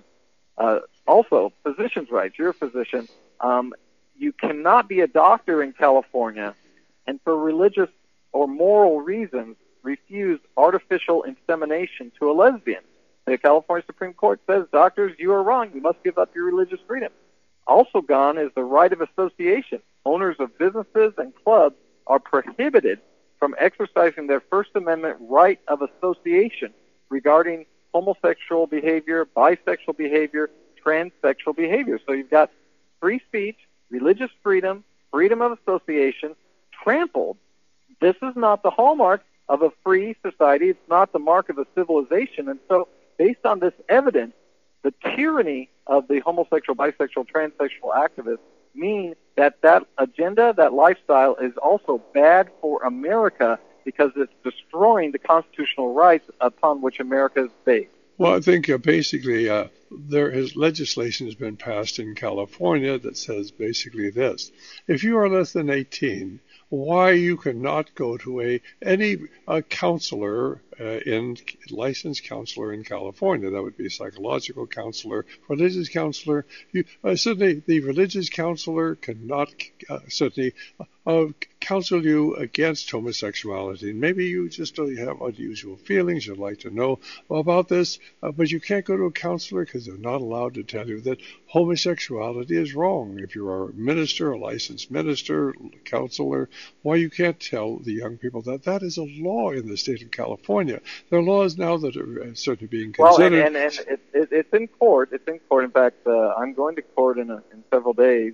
Also, physicians' rights. You're a physician. You cannot be a doctor in California and for religious or moral reasons refuse artificial insemination to a lesbian. The California Supreme Court says, doctors, you are wrong. You must give up your religious freedom. Also gone is the right of association. Owners of businesses and clubs are prohibited from exercising their First Amendment right of association regarding homosexual behavior, bisexual behavior, transsexual behavior. So you've got free speech, religious freedom, freedom of association, trampled. This is not the hallmark of a free society. It's not the mark of a civilization. And so based on this evidence, the tyranny of the homosexual, bisexual, transsexual activists mean that that agenda, that lifestyle is also bad for America because it's destroying the constitutional rights upon which America is based. Well, I think basically legislation has been passed in California that says basically this. If you are less than 18, why you cannot go to any counselor, licensed counselor in California. That would be a psychological counselor, religious counselor. Certainly the religious counselor cannot certainly counsel you against homosexuality. Maybe you just have unusual feelings. You'd like to know about this, but you can't go to a counselor because they're not allowed to tell you that homosexuality is wrong. If you are a minister, a licensed minister, counselor, why you can't tell the young people that that is a law in the state of California. There are laws now that are certainly being considered. Well, and it's in court. It's in court. In fact, I'm going to court in several days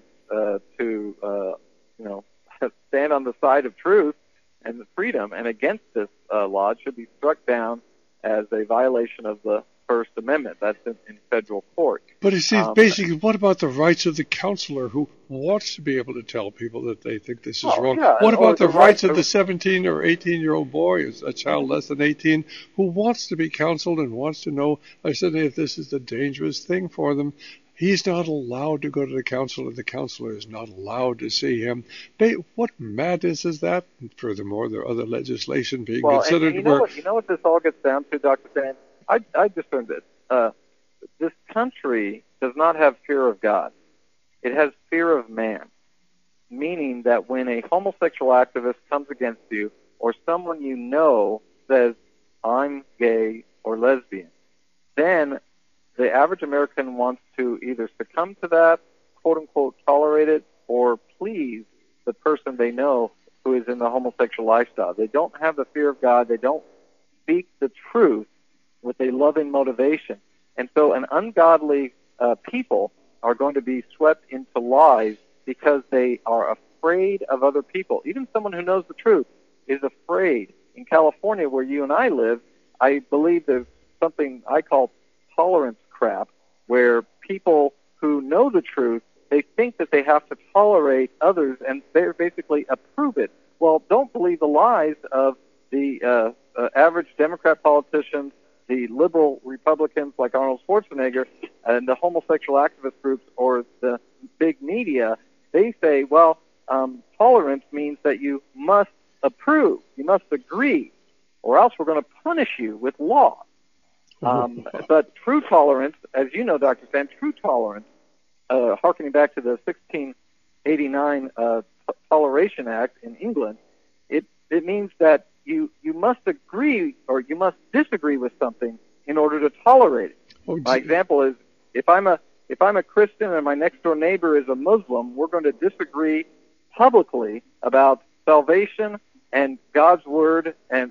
to stand on the side of truth and the freedom, and against this law. It should be struck down as a violation of the First Amendment. That's in federal court. But you see, basically, what about the rights of the counselor who wants to be able to tell people that they think this is wrong? Yeah. What about the rights of the 17 or 18-year-old boy, a child less than 18, who wants to be counseled and wants to know, I said, if this is a dangerous thing for them? He's not allowed to go to the counselor. The counselor is not allowed to see him. What madness is that? And furthermore, there are other legislation being considered. And you know what this all gets down to, Dr. Dan? I just learned this. This country does not have fear of God. It has fear of man, meaning that when a homosexual activist comes against you or someone you know says, I'm gay or lesbian, then the average American wants to either succumb to that, quote-unquote, tolerate it, or please the person they know who is in the homosexual lifestyle. They don't have the fear of God. They don't speak the truth with a loving motivation. And so an ungodly people are going to be swept into lies because they are afraid of other people. Even someone who knows the truth is afraid. In California, where you and I live, I believe there's something I call tolerance crap, where people who know the truth, they think that they have to tolerate others and they basically approve it. Well, don't believe the lies of the average Democrat politicians, the liberal Republicans like Arnold Schwarzenegger, and the homosexual activist groups or the big media. They say, well, tolerance means that you must approve, you must agree, or else we're going to punish you with law. But true tolerance, as you know, Dr. Stan, true tolerance harkening back to the 1689 Toleration Act in England, it means that you must agree or you must disagree with something in order to tolerate it. My example is if I'm a Christian and my next door neighbor is a Muslim, we're going to disagree publicly about salvation and God's word and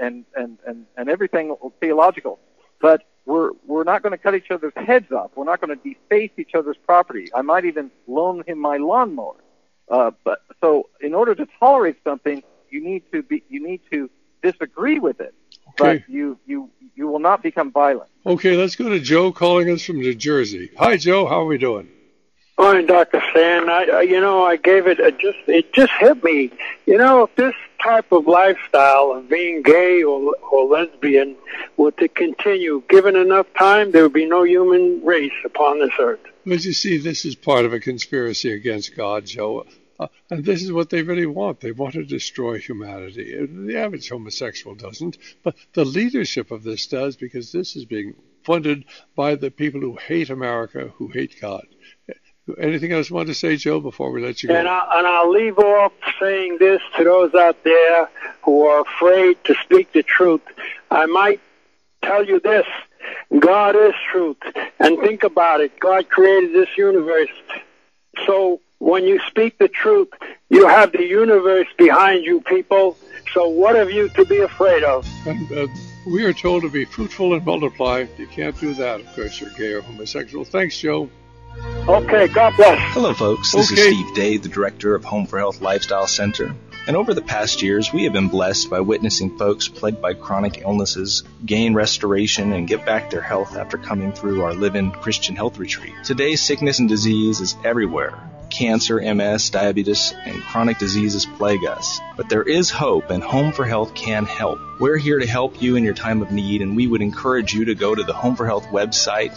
everything theological. But we're not going to cut each other's heads off. We're not going to deface each other's property. I might even loan him my lawnmower. But so in order to tolerate something, you need to disagree with it. Okay. But you will not become violent. Okay, let's go to Joe calling us from New Jersey. Hi, Joe. How are we doing? Morning, Dr. Stan. I gave it it just hit me. If this type of lifestyle of being gay or lesbian were to continue, given enough time, there would be no human race upon this earth. But you see, this is part of a conspiracy against God, Joe. And this is what they really want. They want to destroy humanity. The average homosexual doesn't, but the leadership of this does, because this is being funded by the people who hate America, who hate God. Anything else you want to say, Joe, before we let you go? And I'll leave off saying this to those out there who are afraid to speak the truth. I might tell you this. God is truth. And think about it. God created this universe. So when you speak the truth, you have the universe behind you, people. So what have you to be afraid of? And we are told to be fruitful and multiply. You can't do that, of course, you're gay or homosexual. Thanks, Joe. Okay, God bless. Hello, folks. This is Steve Day, the director of Home for Health Lifestyle Center. And over the past years, we have been blessed by witnessing folks plagued by chronic illnesses gain restoration and get back their health after coming through our Live-In Christian Health Retreat. Today, sickness and disease is everywhere. Cancer, MS, diabetes, and chronic diseases plague us. But there is hope, and Home for Health can help. We're here to help you in your time of need, and we would encourage you to go to the Home for Health website,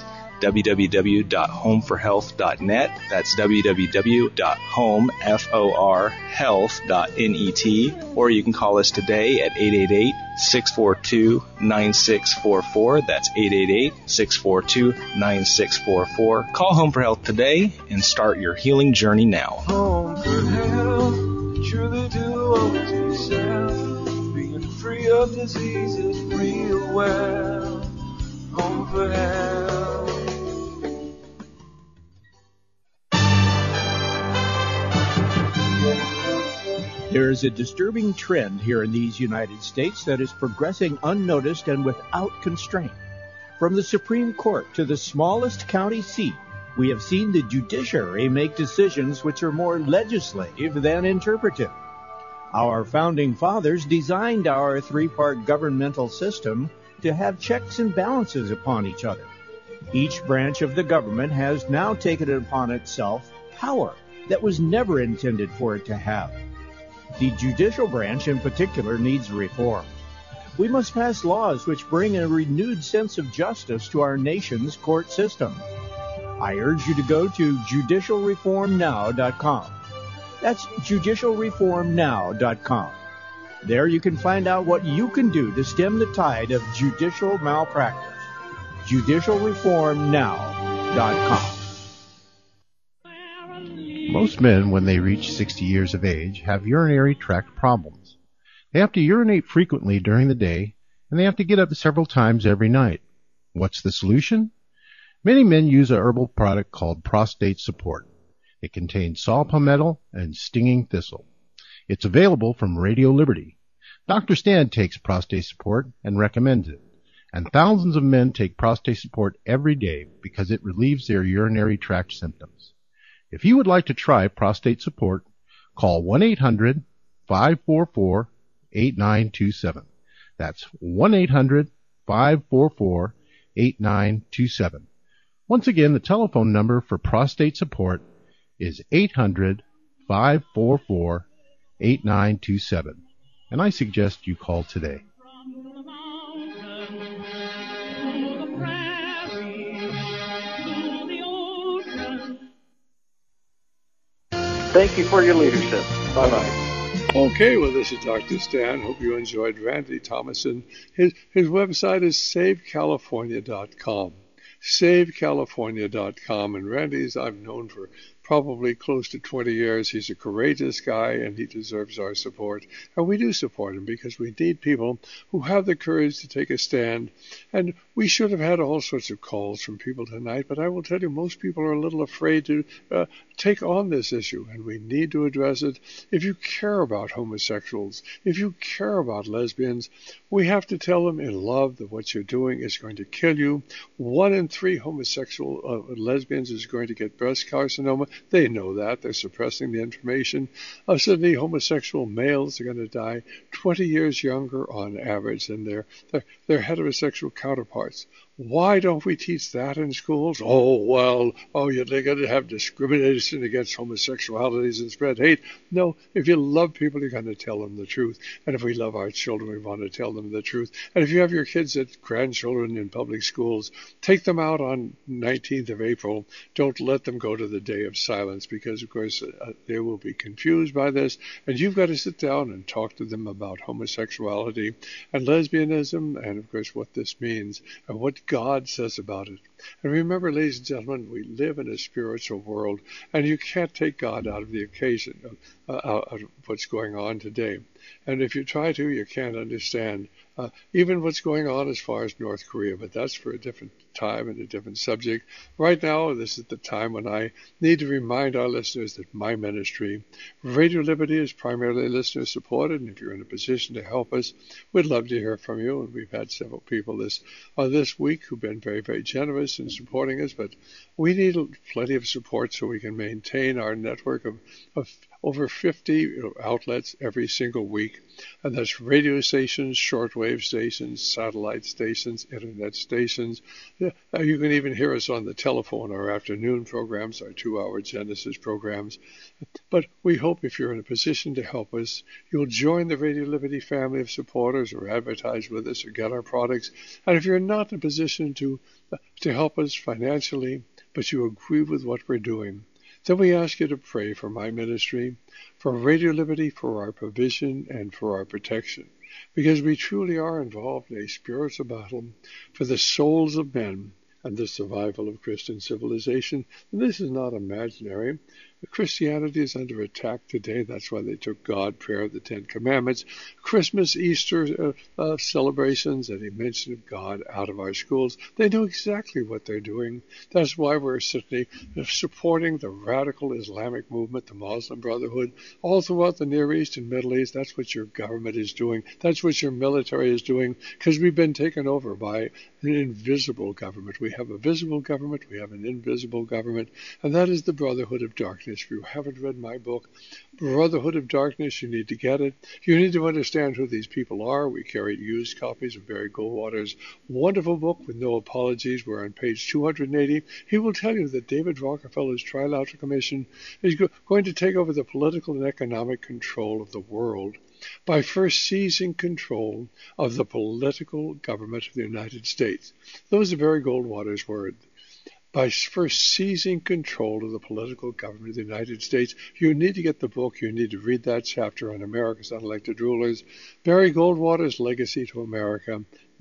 www.homeforhealth.net. That's www.homeforhealth.net. Or you can call us today at 888-642-9644. That's 888-642-9644. Call Home for Health today and start your healing journey now. Home for Health, truly do unto yourself, being free of diseases real well. Home for Health. There is a disturbing trend here in these United States that is progressing unnoticed and without constraint. From the Supreme Court to the smallest county seat, we have seen the judiciary make decisions which are more legislative than interpretive. Our founding fathers designed our three-part governmental system to have checks and balances upon each other. Each branch of the government has now taken it upon itself power that was never intended for it to have. The judicial branch in particular needs reform. We must pass laws which bring a renewed sense of justice to our nation's court system. I urge you to go to judicialreformnow.com. That's judicialreformnow.com. There you can find out what you can do to stem the tide of judicial malpractice. judicialreformnow.com. Most men, when they reach 60 years of age, have urinary tract problems. They have to urinate frequently during the day, and they have to get up several times every night. What's the solution? Many men use a herbal product called Prostate Support. It contains saw palmetto and stinging thistle. It's available from Radio Liberty. Dr. Stan takes Prostate Support and recommends it. And thousands of men take Prostate Support every day because it relieves their urinary tract symptoms. If you would like to try Prostate Support, call 1-800-544-8927. That's 1-800-544-8927. Once again, the telephone number for Prostate Support is 800-544-8927. And I suggest you call today. Thank you for your leadership. Bye-bye. Okay, well, this is Dr. Stan. Hope you enjoyed Randy Thomason. His website is savecalifornia.com. SaveCalifornia.com. And Randy's I've known for probably close to 20 years. He's a courageous guy, and he deserves our support. And we do support him because we need people who have the courage to take a stand. And we should have had all sorts of calls from people tonight, but I will tell you, most people are a little afraid to take on this issue, and we need to address it. If you care about homosexuals, if you care about lesbians, we have to tell them in love that what you're doing is going to kill you. 1 in 3 homosexual lesbians is going to get breast carcinoma. They know that. They're suppressing the information. Suddenly, homosexual males are going to die 20 years younger on average than their heterosexual counterparts. Why don't we teach that in schools? They're going to have discrimination against homosexualities and spread hate. No, if you love people, you're going to tell them the truth. And if we love our children, we want to tell them the truth. And if you have your kids at grandchildren in public schools, take them out on 19th of April. Don't let them go to the day of silence because, of course, they will be confused by this. And you've got to sit down and talk to them about homosexuality and lesbianism and, of course, what this means and what God says about it. And remember, ladies and gentlemen, we live in a spiritual world, and you can't take God out of the occasion of what's going on today. And if you try to, you can't understand even what's going on as far as North Korea, but that's for a different time and a different subject. Right now, this is the time when I need to remind our listeners that my ministry, Radio Liberty, is primarily listener-supported, and if you're in a position to help us, we'd love to hear from you. And we've had several people this week who've been very, very generous in supporting us, but we need plenty of support so we can maintain our network of over 50 outlets every single week. And that's radio stations, shortwave stations, satellite stations, internet stations. You can even hear us on the telephone, our afternoon programs, our 2-hour Genesis programs. But we hope if you're in a position to help us, you'll join the Radio Liberty family of supporters or advertise with us or get our products. And if you're not in a position to help us financially, but you agree with what we're doing, then we ask you to pray for my ministry, for Radio Liberty, for our provision, and for our protection, because we truly are involved in a spiritual battle for the souls of men and the survival of Christian civilization. And this is not imaginary. Christianity is under attack today. That's why they took God, prayer, the 10 Commandments, Christmas, Easter celebrations, and a mention of God out of our schools. They know exactly what they're doing. That's why we're certainly supporting the radical Islamic movement, the Muslim Brotherhood, all throughout the Near East and Middle East. That's what your government is doing. That's what your military is doing, because we've been taken over by an invisible government. We have a visible government, we have an invisible government, and that is the Brotherhood of Darkness. If you haven't read my book, Brotherhood of Darkness, you need to get it. You need to understand who these people are. We carry used copies of Barry Goldwater's wonderful book with no apologies. We're on page 280. He will tell you that David Rockefeller's Trilateral Commission is going to take over the political and economic control of the world by first seizing control of the political government of the United States. Those are Barry Goldwater's words. By first seizing control of the political government of the United States. You need to get the book. You need to read that chapter on America's unelected rulers. Barry Goldwater's Legacy to America,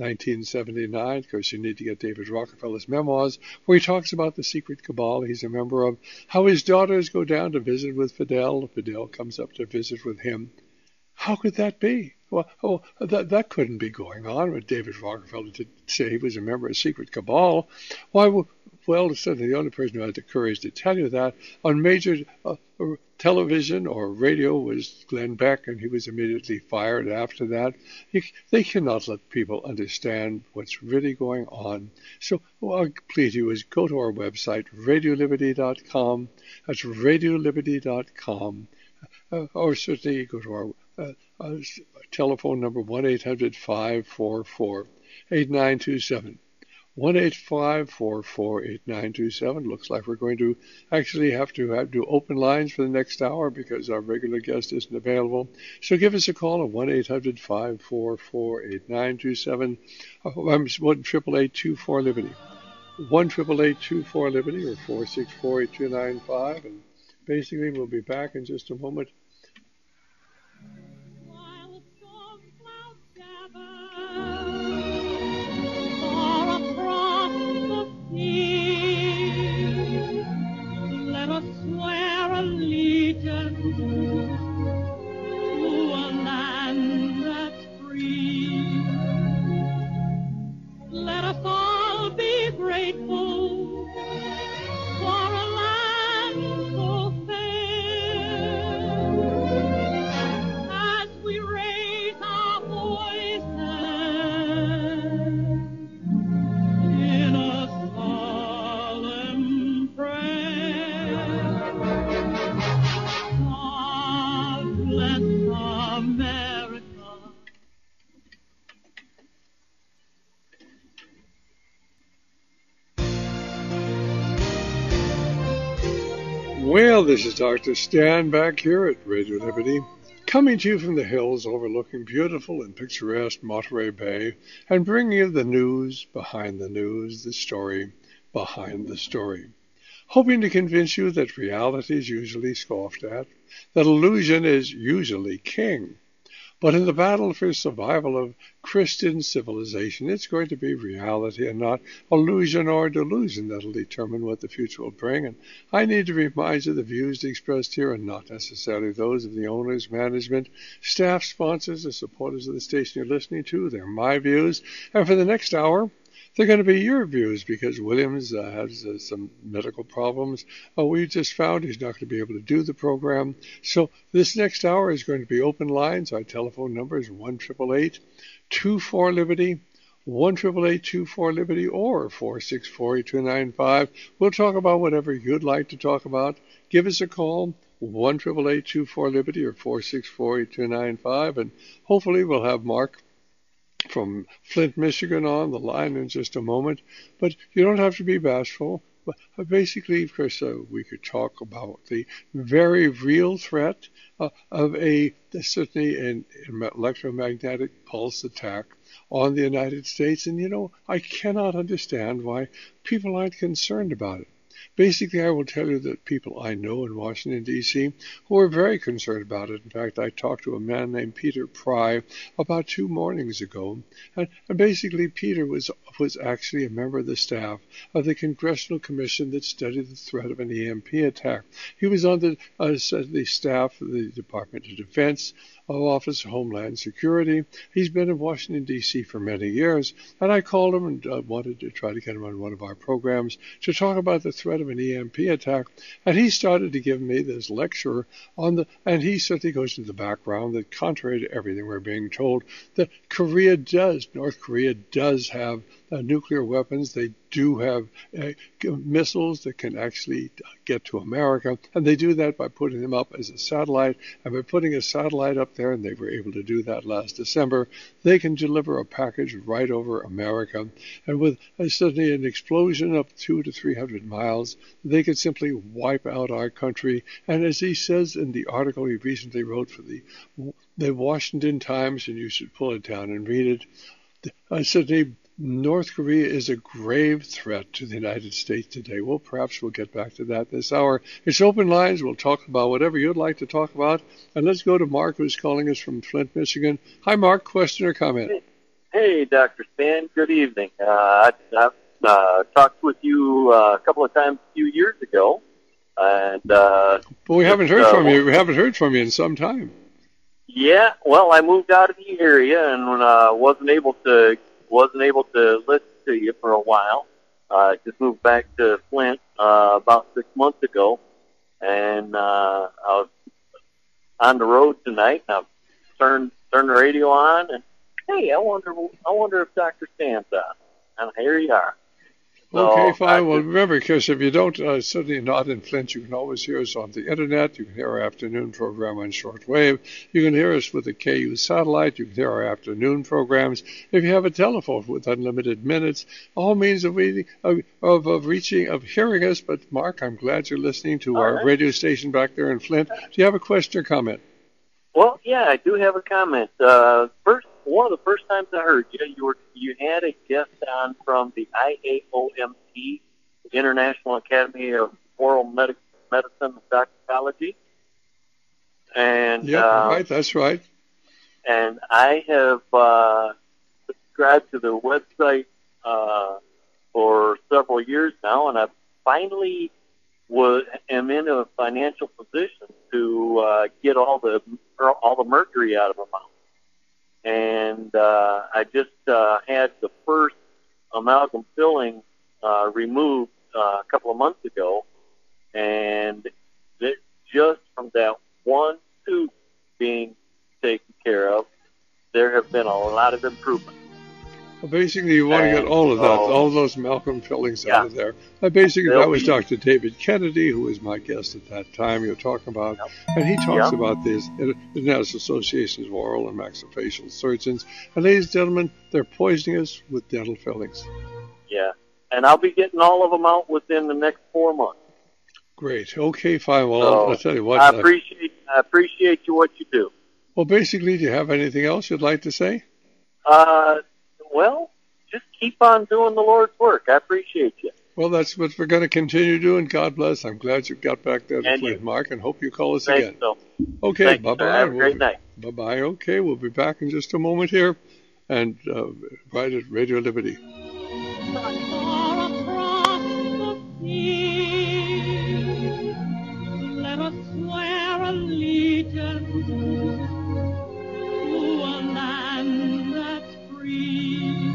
1979. Of course, you need to get David Rockefeller's memoirs, where he talks about the secret cabal he's a member of, how his daughters go down to visit with Fidel. Fidel comes up to visit with him. How could that be? Well, that couldn't be going on with David Rockefeller to say he was a member of a secret cabal. Why? Well, certainly the only person who had the courage to tell you that on major television or radio was Glenn Beck, and he was immediately fired after that. They cannot let people understand what's really going on. So what I plead you is go to our website, radioliberty.com. That's radioliberty.com. Or certainly go to our telephone number, 1-800-544-8927. 1-800-544-8927. Looks like we're going to actually have to do open lines for the next hour because our regular guest isn't available. So give us a call at 1-800-544-8927. 1-888-24-LIBERTY. 1-888-24-LIBERTY or 464-8295. And basically, we'll be back in just a moment. to a land that's free. Let us all be grateful for a land so fair. As we raise our voices in a solemn prayer, God bless America. Well, this is Dr. Stan back here at Radio Liberty, coming to you from the hills overlooking beautiful and picturesque Monterey Bay, and bringing you the news behind the news, the story behind the story. Hoping to convince you that reality is usually scoffed at, that illusion is usually king. But in the battle for survival of Christian civilization, it's going to be reality and not illusion or delusion that'll determine what the future will bring. And I need to remind you the views expressed here are not necessarily those of the owners, management, staff, sponsors, or supporters of the station you're listening to. They're my views. And for the next hour, they're going to be your views because Williams has some medical problems. We just found he's not going to be able to do the program. So this next hour is going to be open lines. Our telephone number is 1-888-24-LIBERTY, 1-888-24-LIBERTY, or 464-8295. We'll talk about whatever you'd like to talk about. Give us a call, 1-888-24-LIBERTY or 464-8295, and hopefully we'll have Mark from Flint, Michigan on the line in just a moment. But you don't have to be bashful. But basically, of course, we could talk about the very real threat of certainly an electromagnetic pulse attack on the United States. And, you know, I cannot understand why people aren't concerned about it. Basically, I will tell you that people I know in Washington, D.C., who are very concerned about it. In fact, I talked to a man named Peter Pry about 2 mornings ago. And basically, Peter was actually a member of the staff of the Congressional Commission that studied the threat of an EMP attack. He was on the staff of the Department of Defense, of Office of Homeland Security. He's been in Washington, D.C. for many years, and I called him and wanted to try to get him on one of our programs to talk about the threat of an EMP attack, and he started to give me this lecture and he certainly goes into the background that contrary to everything we're being told, that North Korea does have nuclear weapons. They do have missiles that can actually get to America, and they do that by putting them up as a satellite, and by putting a satellite up there, and they were able to do that last December, they can deliver a package right over America, and with suddenly an explosion of 200 to 300 miles, they could simply wipe out our country. And as he says in the article he recently wrote for the Washington Times, and you should pull it down and read it, suddenly North Korea is a grave threat to the United States today. Well, perhaps we'll get back to that this hour. It's open lines. We'll talk about whatever you'd like to talk about. And let's go to Mark, who's calling us from Flint, Michigan. Hi, Mark. Question or comment? Hey, Dr. Stan. Good evening. I've talked with you a couple of times a few years ago. But we haven't heard from you. We haven't heard from you in some time. Yeah, well, I moved out of the area and wasn't able to listen to you for a while. Just moved back to Flint about 6 months ago, and I was on the road tonight. And I've turned the radio on, and hey, I wonder if Dr. Stan's on. And here you are. Okay, fine. Well, remember, because if you don't, certainly not in Flint, you can always hear us on the Internet. You can hear our afternoon program on shortwave. You can hear us with the KU satellite. You can hear our afternoon programs. If you have a telephone with unlimited minutes, all means of hearing us. But, Mark, I'm glad you're listening to our radio station back there in Flint. Do you have a question or comment? Well, yeah, I do have a comment. One of the first times I heard you had a guest on from the IAOMT, International Academy of Oral Medicine and Toxicology. And right, that's right. And I have subscribed to the website for several years now, and I've finally am in a financial position to get all the mercury out of my mouth. And I just had the first amalgam filling removed a couple of months ago, and just from that one tooth being taken care of, there have been a lot of improvement. Well, basically, you want to get all of that, all of those amalgam fillings out of there. Basically, that was Dr. David Kennedy, who was my guest at that time you're talking about. And he talks about this. It has associations of oral and maxillofacial surgeons. And ladies and gentlemen, they're poisoning us with dental fillings. Yeah. And I'll be getting all of them out within the next 4 months. Great. Okay, fine. Well, I'll tell you what. I appreciate you what you do. Well, basically, do you have anything else you'd like to say? Well, just keep on doing the Lord's work. I appreciate you. Well, that's what we're going to continue doing. God bless. I'm glad you got back there to Flint, Mark, and hope you call us again. So. Okay, bye-bye. Have a great night. Bye-bye. Okay, we'll be back in just a moment here, and right at Radio Liberty. Let us swear allegiance to a land that's free.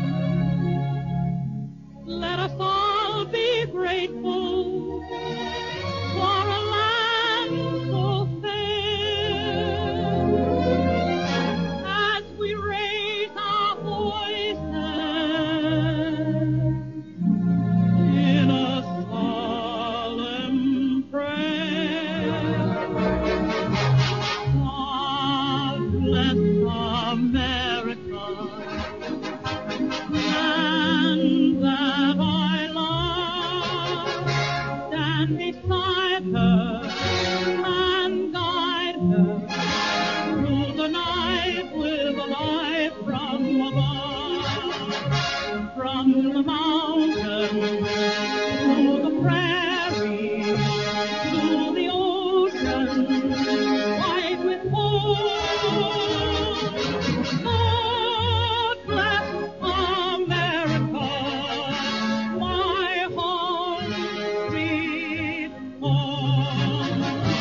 Let us all be grateful for a land so fair. As we raise our voices in a solemn prayer, God bless America, land that I love. Stand beside her and guide her through the night with a light from above. From the mountains to the prairie to the ocean, white with gold. God bless America, my home sweet home.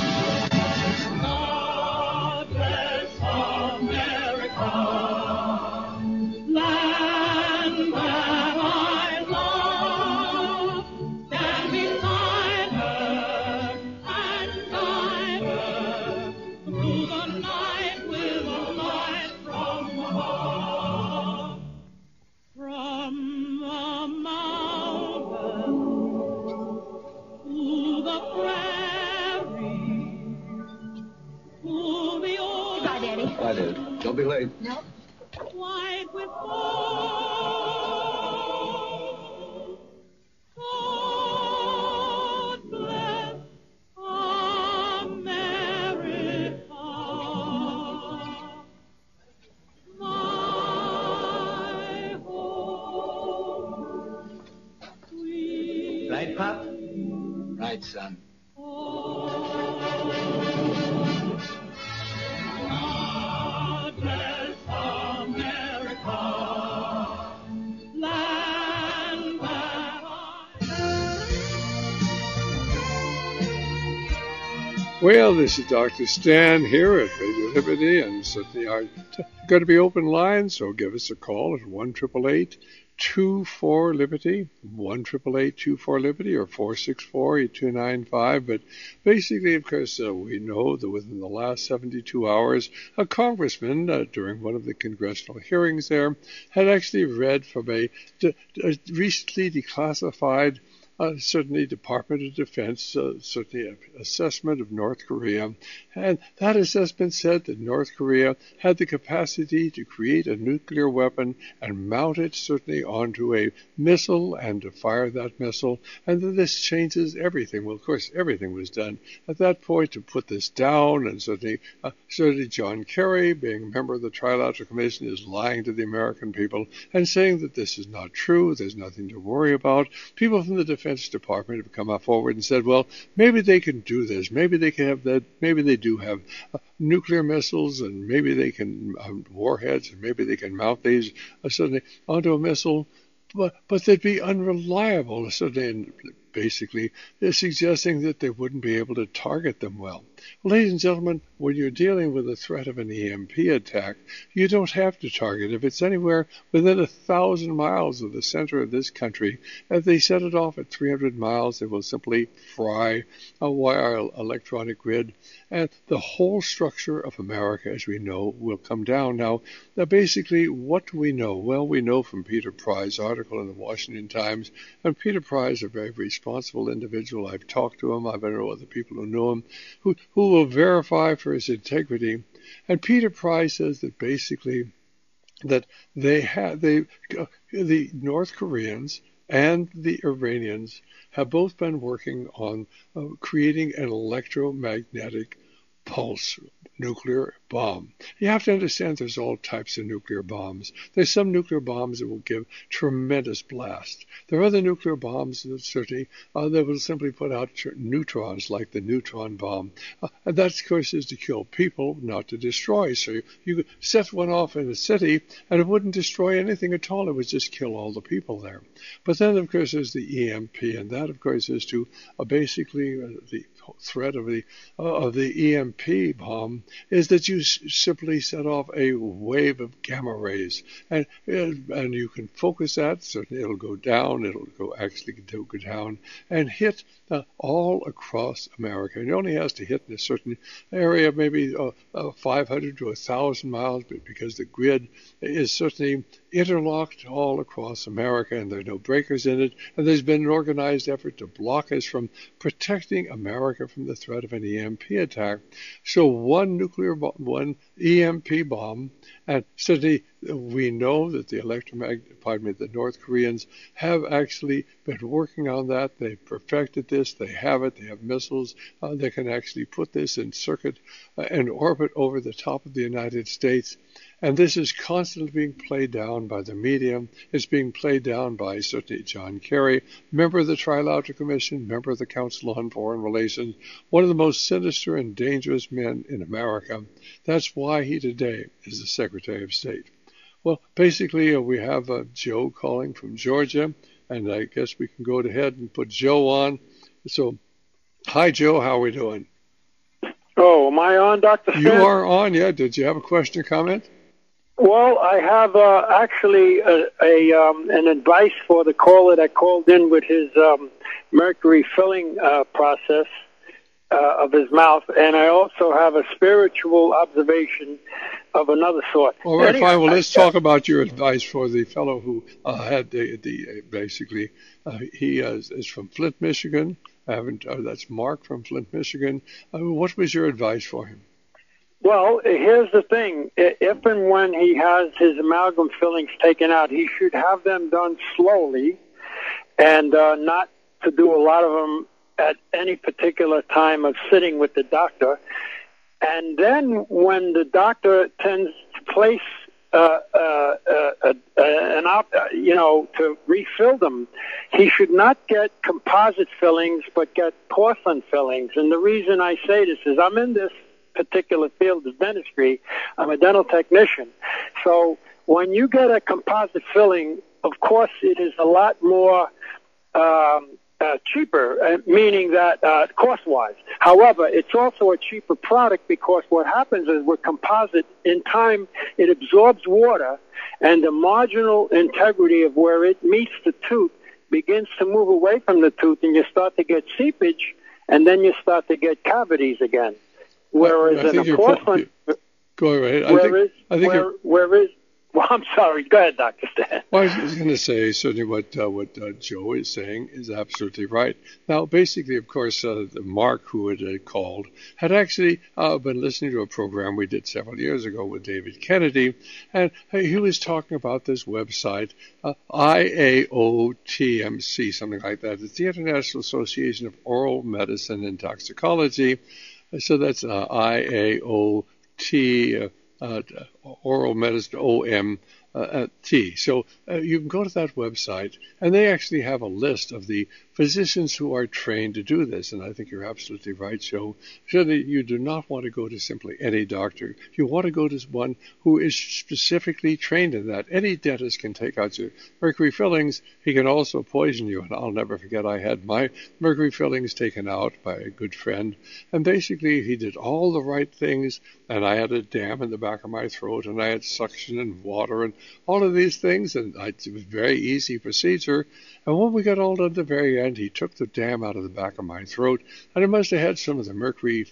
God bless America, land that I love. Stand beside her and guide her through the night with a light from above. From the mountain to the prairie to the ocean. Bye, Daddy. Bye, Dad. Don't be late. No. White with gold. God bless America, my home sweet. Right, Pop? Right, son. God bless America, land that Well, this is Dr. Stan here at Radio Liberty, and certainly are going to be open lines, so give us a call at 1-888-24-LIBERTY, 1-888-24-LIBERTY, or 464-8295. But basically, of course, we know that within the last 72 hours, a congressman, during one of the congressional hearings there, had actually read from a recently declassified certainly Department of Defense, certainly assessment of North Korea. And that assessment said that North Korea had the capacity to create a nuclear weapon and mount it certainly onto a missile and to fire that missile. And then this changes everything. Well, of course, everything was done at that point to put this down. And certainly John Kerry, being a member of the Trilateral Commission, is lying to the American people and saying that this is not true. There's nothing to worry about. People from the Defense Department have come forward and said, well, maybe they can do this. Maybe they can have that. Maybe they do have nuclear missiles, and maybe they can warheads, and maybe they can mount these suddenly onto a missile. But they'd be unreliable. Certainly, basically they're suggesting that they wouldn't be able to target them well. Ladies and gentlemen, when you're dealing with the threat of an EMP attack, you don't have to target. If it's anywhere within 1,000 miles of the center of this country, if they set it off at 300 miles, they will simply fry a wire electronic grid, and the whole structure of America, as we know, will come down. Now basically, what do we know? Well, we know from Peter Pry's article in the Washington Times, and Peter Pry is a very responsible individual. I've talked to him. I've known other people who know him, who will verify for his integrity. And Peter Pry says that basically that the North Koreans and the Iranians have both been working on creating an electromagnetic pulse nuclear bomb. You have to understand there's all types of nuclear bombs. There's some nuclear bombs that will give tremendous blast. There are other nuclear bombs that certainly that will simply put out neutrons, like the neutron bomb. And that, of course, is to kill people, not to destroy. So you could set one off in a city, and it wouldn't destroy anything at all. It would just kill all the people there. But then, of course, there's the EMP, and that, of course, is to basically the threat of the EMP bomb is that you simply set off a wave of gamma rays, and you can focus that so it'll go down. It'll go down and hit all across America. And it only has to hit in a certain area, maybe 500 to 1,000 miles, but because the grid is certainly interlocked all across America, and there are no breakers in it, and there's been an organized effort to block us from protecting America from the threat of an EMP attack. So one EMP bomb, and certainly we know that the North Koreans have actually been working on that. They've perfected this. They have it. They have missiles. They can actually put this in circuit and orbit over the top of the United States. And this is constantly being played down by the media. It's being played down by certainly John Kerry, member of the Trilateral Commission, member of the Council on Foreign Relations, one of the most sinister and dangerous men in America. That's why he today is the Secretary of State. Well, basically, we have Joe calling from Georgia, and I guess we can go ahead and put Joe on. So, hi, Joe. How are we doing? Oh, am I on, Dr. Stan? You are on, yeah. Did you have a question or comment? Well, I have actually an advice for the caller that called in with his mercury filling process of his mouth, and I also have a spiritual observation of another sort. All right, fine. Well, let's talk about your advice for the fellow who had basically he is from Flint, Michigan. That's Mark from Flint, Michigan. What was your advice for him? Well, here's the thing. If and when he has his amalgam fillings taken out, he should have them done slowly and not to do a lot of them at any particular time of sitting with the doctor. And then when the doctor tends to place to refill them, he should not get composite fillings but get porcelain fillings. And the reason I say this is I'm in this particular field of dentistry. I'm a dental technician. So when you get a composite filling, of course it is a lot more cheaper, meaning that cost-wise. However, it's also a cheaper product because what happens is with composite, in time, it absorbs water, and the marginal integrity of where it meets the tooth begins to move away from the tooth, and you start to get seepage, and then you start to get cavities again. Whereas in a porcelain... Go ahead. Well, I'm sorry. Go ahead, Dr. Stan. Well, I was going to say, certainly what Joe is saying is absolutely right. Now, basically, of course, Mark, who had called, had actually been listening to a program we did several years ago with David Kennedy, and he was talking about this website, IAOTMC, something like that. It's the International Association of Oral Medicine and Toxicology. So that's IAOT, Oral Medicine, OMT. So you can go to that website, and they actually have a list of the physicians who are trained to do this. And I think you're absolutely right, Joe. Certainly, you do not want to go to simply any doctor. You want to go to one who is specifically trained in that. Any dentist can take out your mercury fillings. He can also poison you. And I'll never forget, I had my mercury fillings taken out by a good friend. And basically, he did all the right things. And I had a dam in the back of my throat, and I had suction and water and all of these things. And it was a very easy procedure. And when we got all to the very end, he took the dam out of the back of my throat, and I must have had some of the mercury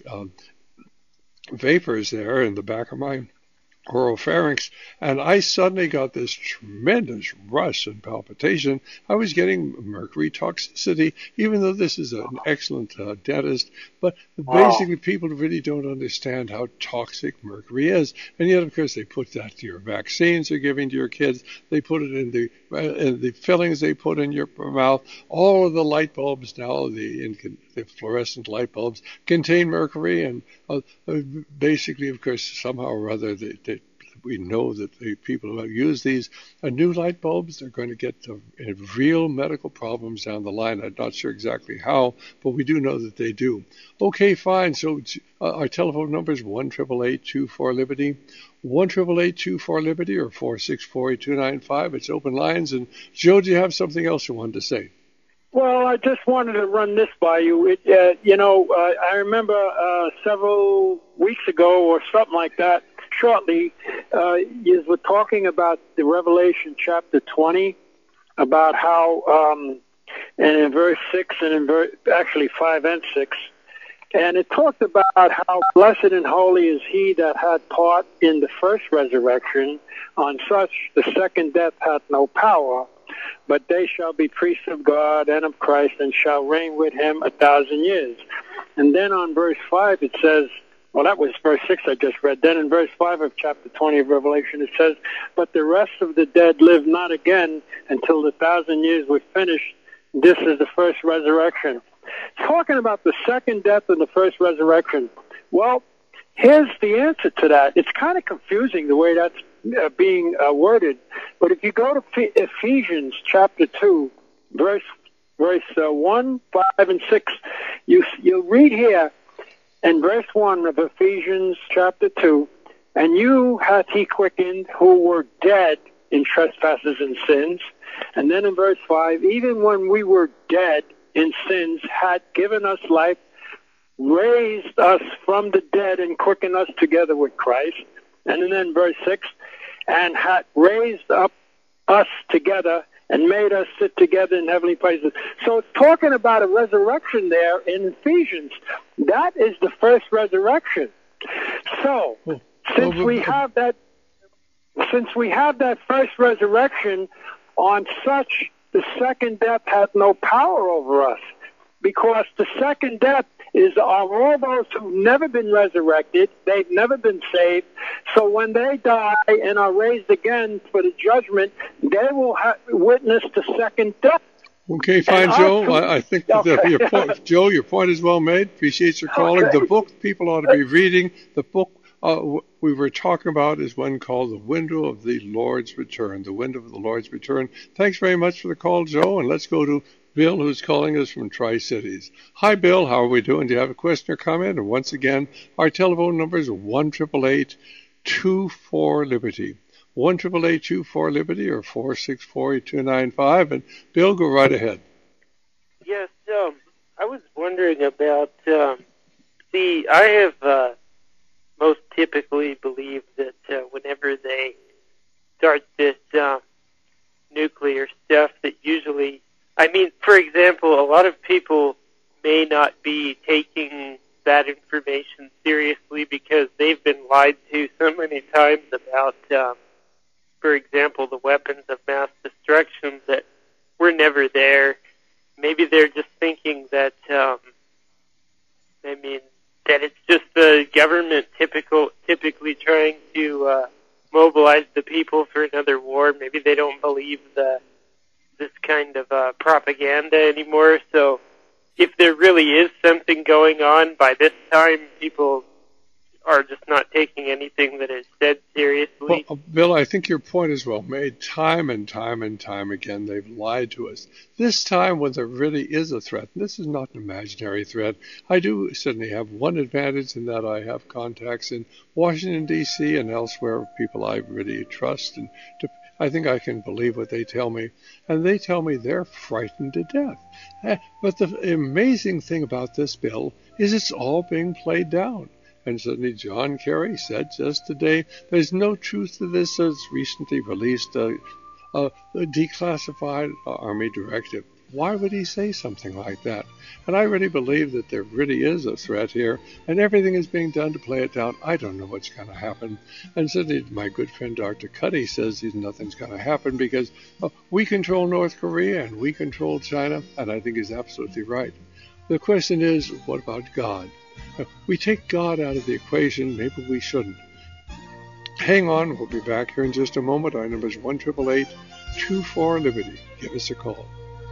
vapors there in the back of my oropharynx, and I suddenly got this tremendous rush and palpitation. I was getting mercury toxicity, even though this is an excellent dentist, but basically people really don't understand how toxic mercury is. And yet, of course, they put that to your vaccines they're giving to your kids. They put it in the fillings they put in your mouth. All of the light bulbs now, the fluorescent light bulbs, contain mercury, and basically, of course, somehow or other, we know that the people who use these new light bulbs, they're going to get real medical problems down the line. I'm not sure exactly how, but we do know that they do. Okay, fine. So our telephone number is 1-888-24-LIBERTY, 1-888-24-LIBERTY, or 464-8295. It's open lines. And Joe, do you have something else you wanted to say? Well, I just wanted to run this by you. I remember several weeks ago or something like that, shortly, you were talking about the Revelation chapter 20, about how, and in verse 6 and in actually 5 and 6, and it talked about how blessed and holy is he that had part in the first resurrection. On such the second death hath no power, but they shall be priests of God and of Christ, and shall reign with him 1,000 years. And then on verse 5 it says, well, that was verse 6 I just read. Then in verse 5 of chapter 20 of Revelation it says, but the rest of the dead live not again until the 1,000 years were finished. This is the first resurrection. Talking about the second death and the first resurrection. Well, here's the answer to that. It's kind of confusing the way that's being worded. But if you go to Ephesians chapter 2, verse 1, 5, and 6, you'll read here in verse 1 of Ephesians chapter 2, and you hath he quickened who were dead in trespasses and sins. And then in verse 5, even when we were dead in sins, had given us life, raised us from the dead, and quickened us together with Christ. And then verse 6, and had raised up us together and made us sit together in heavenly places. So it's talking about a resurrection there in Ephesians. That is the first resurrection. So since we have that first resurrection, on such the second death hath no power over us, because the second death are all those who've never been resurrected. They've never been saved. So when they die and are raised again for the judgment, they will witness the second death. Okay, fine, Joe. I think that your point is well made. Appreciate your calling. Okay. The book people ought to be reading, the book we were talking about is one called The Window of the Lord's Return. The Window of the Lord's Return. Thanks very much for the call, Joe, and let's go to Bill, who's calling us from Tri-Cities. Hi, Bill. How are we doing? Do you have a question or comment? And once again, our telephone number is 1-888-24-LIBERTY. 1-888-24-LIBERTY or 464-8295. And Bill, go right ahead. Yes, I was wondering about, I have most typically believed that whenever they start this nuclear stuff, that usually, for example, a lot of people may not be taking that information seriously because they've been lied to so many times about, for example, the weapons of mass destruction that were never there. Maybe they're just thinking that, that it's just the government typically trying to mobilize the people for another war. Maybe they don't believe this kind of propaganda anymore. So if there really is something going on, by this time people are just not taking anything that is said seriously. Well, Bill, I think your point is well made. Time and time and time again, they've lied to us. This time, when there really is a threat, and this is not an imaginary threat, I do certainly have one advantage in that I have contacts in Washington, D.C. and elsewhere, people I really trust, and I think I can believe what they tell me. And they tell me they're frightened to death. But the amazing thing about this, Bill, is it's all being played down. And certainly John Kerry said just today, there's no truth to this as recently released a declassified Army directive. Why would he say something like that? And I really believe that there really is a threat here, and everything is being done to play it down. I don't know what's going to happen. And certainly my good friend Dr. Cuddy says nothing's going to happen because we control North Korea and we control China, and I think he's absolutely right. The question is, what about God? We take God out of the equation, maybe we shouldn't. Hang on, we'll be back here in just a moment. Our number is 1-888-24-LIBERTY. Give us a call.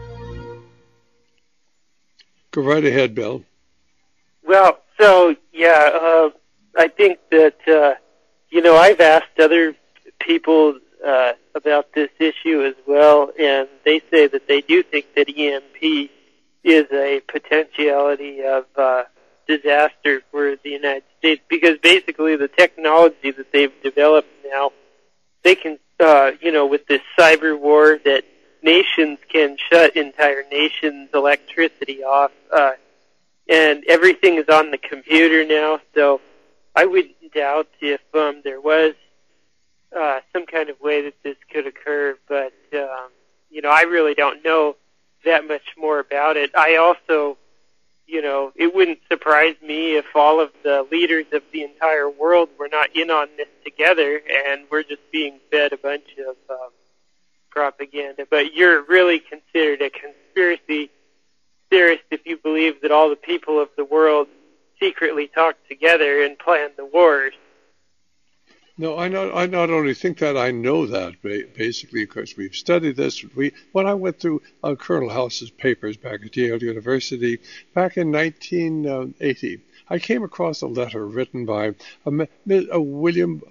Go right ahead, Bill. Well, so, yeah, I think that, I've asked other people about this issue as well, and they say that they do think that EMP is a potentiality of disaster for the United States, because basically the technology that they've developed now, they can, with this cyber war, that nations can shut entire nations' electricity off, and everything is on the computer now, so I wouldn't doubt if there was some kind of way that this could occur, but, I really don't know that much more about it. I also, it wouldn't surprise me if all of the leaders of the entire world were not in on this together, and we're just being fed a bunch of propaganda. But you're really considered a conspiracy theorist if you believe that all the people of the world secretly talk together and plan the wars. No, I not only think that, I know that, basically, because we've studied this. When I went through Colonel House's papers back at Yale University back in 1980, I came across a letter written by William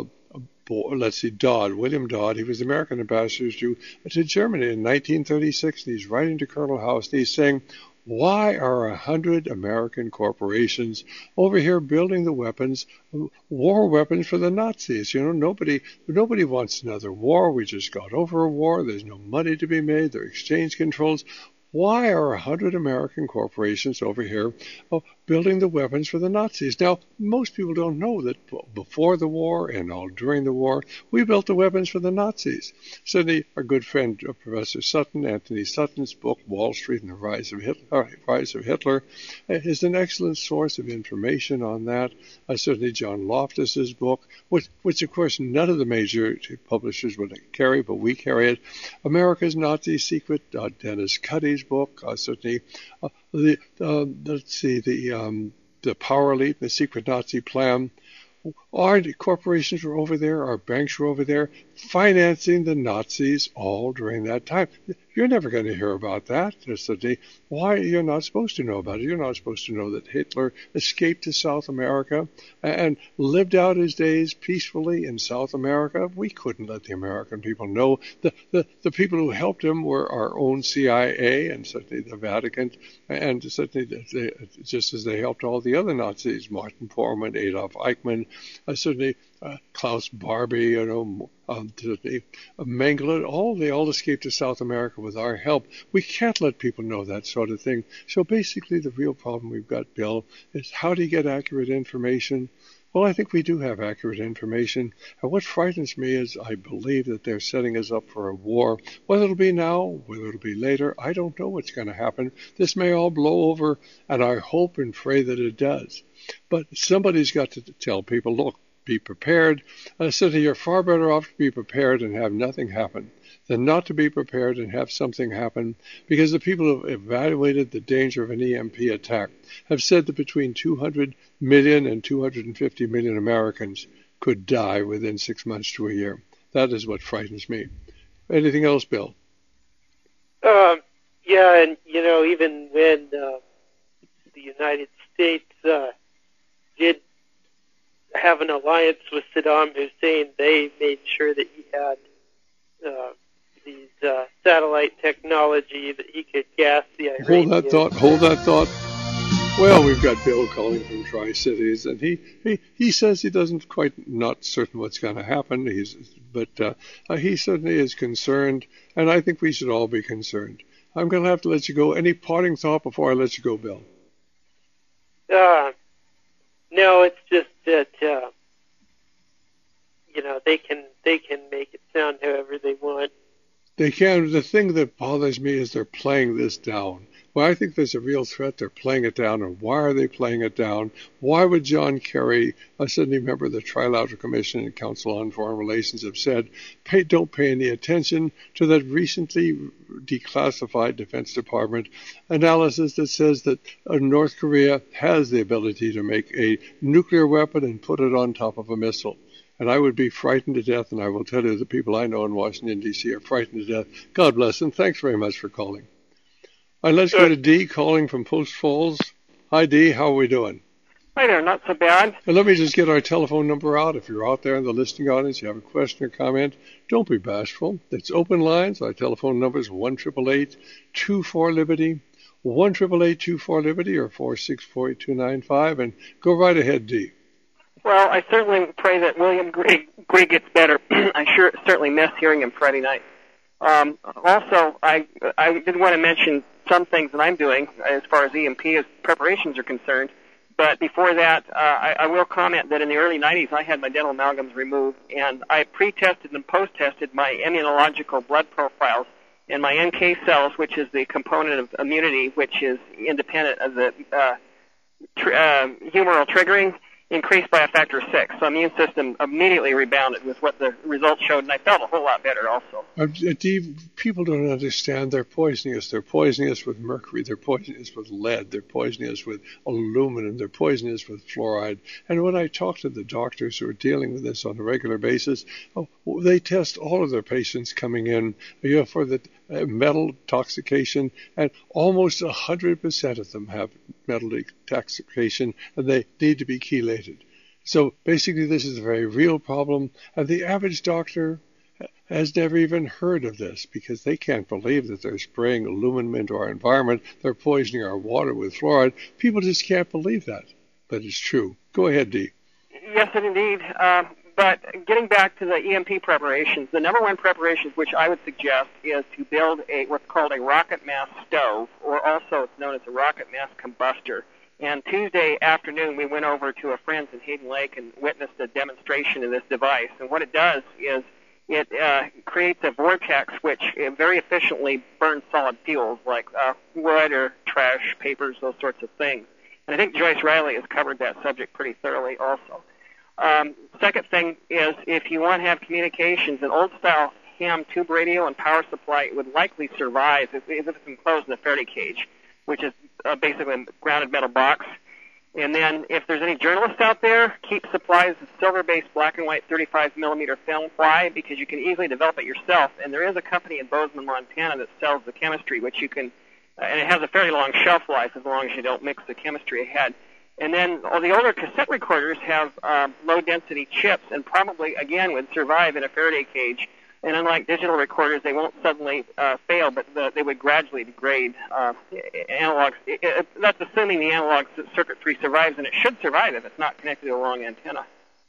Dodd. He was the American ambassador to Germany in 1936. And he's writing to Colonel House, and he's saying, why are 100 American corporations over here building the weapons, war weapons for the Nazis? Nobody wants another war. We just got over a war. There's no money to be made. There are exchange controls. Why are 100 American corporations over here building the weapons for the Nazis? Now, most people don't know that before the war and all during the war, we built the weapons for the Nazis. Certainly, our good friend Professor Sutton, Anthony Sutton's book, Wall Street and the Rise of Hitler, is an excellent source of information on that. Certainly, John Loftus's book, which of course none of the major publishers would carry, but we carry it. America's Nazi Secret, Dennis Cuddy's book, certainly the Power Elite, the Secret Nazi Plan. Our corporations were over there, our banks were over there, financing the Nazis all during that time. You're never going to hear about that. Why? You're not supposed to know about it. You're not supposed to know that Hitler escaped to South America and lived out his days peacefully in South America. We couldn't let the American people know. The people who helped him were our own CIA and certainly the Vatican, and certainly just as they helped all the other Nazis, Martin Bormann, Adolf Eichmann, certainly Klaus Barbie, Mengele, they all escaped to South America with our help. We can't let people know that sort of thing. So basically the real problem we've got, Bill, is how do you get accurate information? Well, I think we do have accurate information. And what frightens me is I believe that they're setting us up for a war. Whether it'll be now, whether it'll be later, I don't know what's going to happen. This may all blow over, and I hope and pray that it does. But somebody's got to tell people, look, be prepared. Certainly you're far better off to be prepared and have nothing happen than not to be prepared and have something happen, because the people who have evaluated the danger of an EMP attack have said that between 200 million and 250 million Americans could die within 6 months to a year. That is what frightens me. Anything else, Bill? Yeah, and, even when the United States did have an alliance with Saddam Hussein, they made sure that he had these satellite technology that he could gas the Iranians. Hold that thought. Well, we've got Bill calling from Tri-Cities, and he says he doesn't quite not certain what's going to happen. But he certainly is concerned, and I think we should all be concerned. I'm going to have to let you go. Any parting thought before I let you go, Bill? No, it's just that they can make it sound however they want. They can. The thing that bothers me is they're playing this down. Well, I think there's a real threat. They're playing it down. And why are they playing it down? Why would John Kerry, a sitting member of the Trilateral Commission and Council on Foreign Relations, have said, don't pay any attention to that recently declassified Defense Department analysis that says that North Korea has the ability to make a nuclear weapon and put it on top of a missile. And I would be frightened to death, and I will tell you the people I know in Washington, D.C. are frightened to death. God bless them. Thanks very much for calling. Let's go to Dee calling from Post Falls. Hi, Dee. How are we doing? Hi there. Not so bad. And let me just get our telephone number out. If you're out there in the listening audience, you have a question or comment, don't be bashful. It's open lines. Our telephone number is 1-888-24-LIBERTY, 1-888-24-LIBERTY, or 464-8295. And go right ahead, Dee. Well, I certainly pray that William Grigg gets better. I certainly missed hearing him Friday night. Also, I did want to mention some things that I'm doing as far as EMP preparations are concerned. But before that, I will comment that in the early 90s, I had my dental amalgams removed, and I pre-tested and post-tested my immunological blood profiles, and my NK cells, which is the component of immunity, which is independent of the humoral triggering, increased by a factor of 6. So immune system immediately rebounded with what the results showed, and I felt a whole lot better also. People don't understand. They're poisoning us. They're poisoning us with mercury. They're poisoning us with lead. They're poisoning us with aluminum. They're poisoning us with fluoride. And when I talk to the doctors who are dealing with this on a regular basis, they test all of their patients coming in for the metal intoxication, and almost 100% of them have metal intoxication, and they need to be chelated. So basically this is a very real problem, and the average doctor has never even heard of this because they can't believe that they're spraying aluminum into our environment, they're poisoning our water with fluoride. People just can't believe that, but it's true. Go ahead, Dee. Yes, indeed. But getting back to the EMP preparations, the number one preparations which I would suggest is to build what's called a rocket mass stove, or also it's known as a rocket mass combustor. And Tuesday afternoon, we went over to a friend's in Hayden Lake and witnessed a demonstration of this device. And what it does is it creates a vortex which very efficiently burns solid fuels like wood or trash, papers, those sorts of things. And I think Joyce Riley has covered that subject pretty thoroughly also. Second thing is, if you want to have communications, an old-style ham tube radio and power supply would likely survive if it's enclosed in a Faraday cage, which is basically a grounded metal box. And then if there's any journalists out there, keep supplies of silver-based black and white 35-millimeter film. Why? Because you can easily develop it yourself. And there is a company in Bozeman, Montana that sells the chemistry, which you can, and it has a fairly long shelf life as long as you don't mix the chemistry ahead. And then all the older cassette recorders have low-density chips and probably, again, would survive in a Faraday cage. And unlike digital recorders, they won't suddenly fail, but they would gradually degrade. Analogs, that's assuming the analog circuitry survives, and it should survive if it's not connected to a long antenna.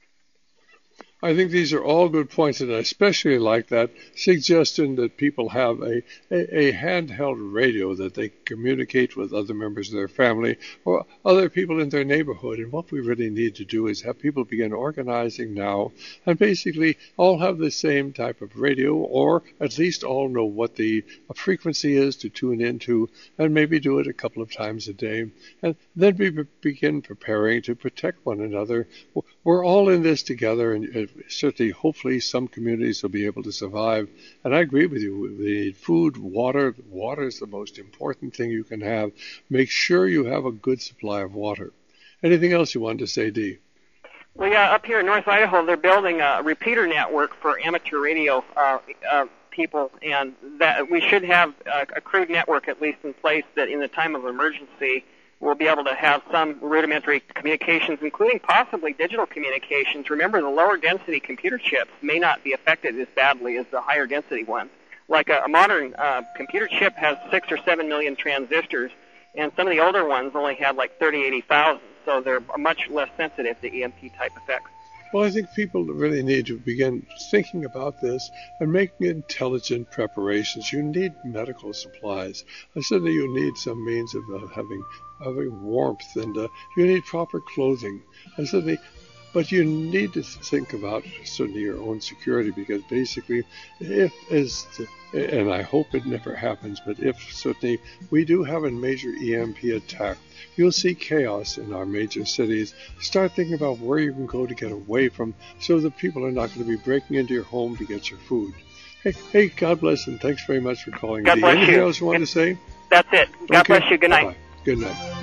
I think these are all good points, and I especially like that suggestion that people have a handheld radio that they communicate with other members of their family or other people in their neighborhood. And what we really need to do is have people begin organizing now and basically all have the same type of radio, or at least all know what the frequency is to tune into, and maybe do it a couple of times a day. And then we begin preparing to protect one another. We're all in this together, and certainly, hopefully, some communities will be able to survive. And I agree with you. We need food, water. Water is the most important thing you can have. Make sure you have a good supply of water. Anything else you wanted to say, Dee? Well, yeah, up here in North Idaho, they're building a repeater network for amateur radio people, and that we should have a crude network at least in place that in the time of emergency we'll be able to have some rudimentary communications, including possibly digital communications. Remember, the lower density computer chips may not be affected as badly as the higher density ones. Like a modern computer chip has 6 or 7 million transistors, and some of the older ones only have like 80,000, so they're much less sensitive to EMP type effects. Well, I think people really need to begin thinking about this and making intelligent preparations. You need medical supplies. Certainly you need some means of having warmth, and you need proper clothing. But you need to think about certainly your own security, because basically, and I hope it never happens, but if certainly we do have a major EMP attack, you'll see chaos in our major cities. Start thinking about where you can go to get away from, so that people are not going to be breaking into your home to get your food. Hey, God bless, and thanks very much for calling. God bless Anything you. else you want to say? That's it. God bless you. Good night. Bye-bye. Good night.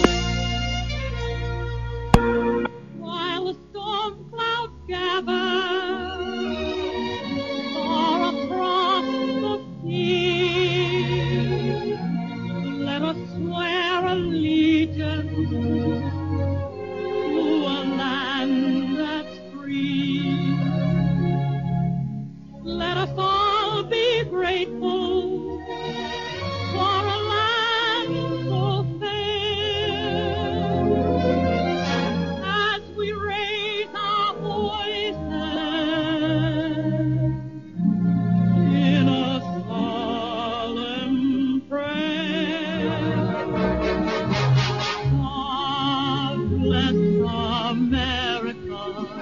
While the storm clouds gather far across the sea, let us swear allegiance to a land that's free. Let us all be grateful for a land so fair, as we raise our voices in a solemn prayer. God bless America,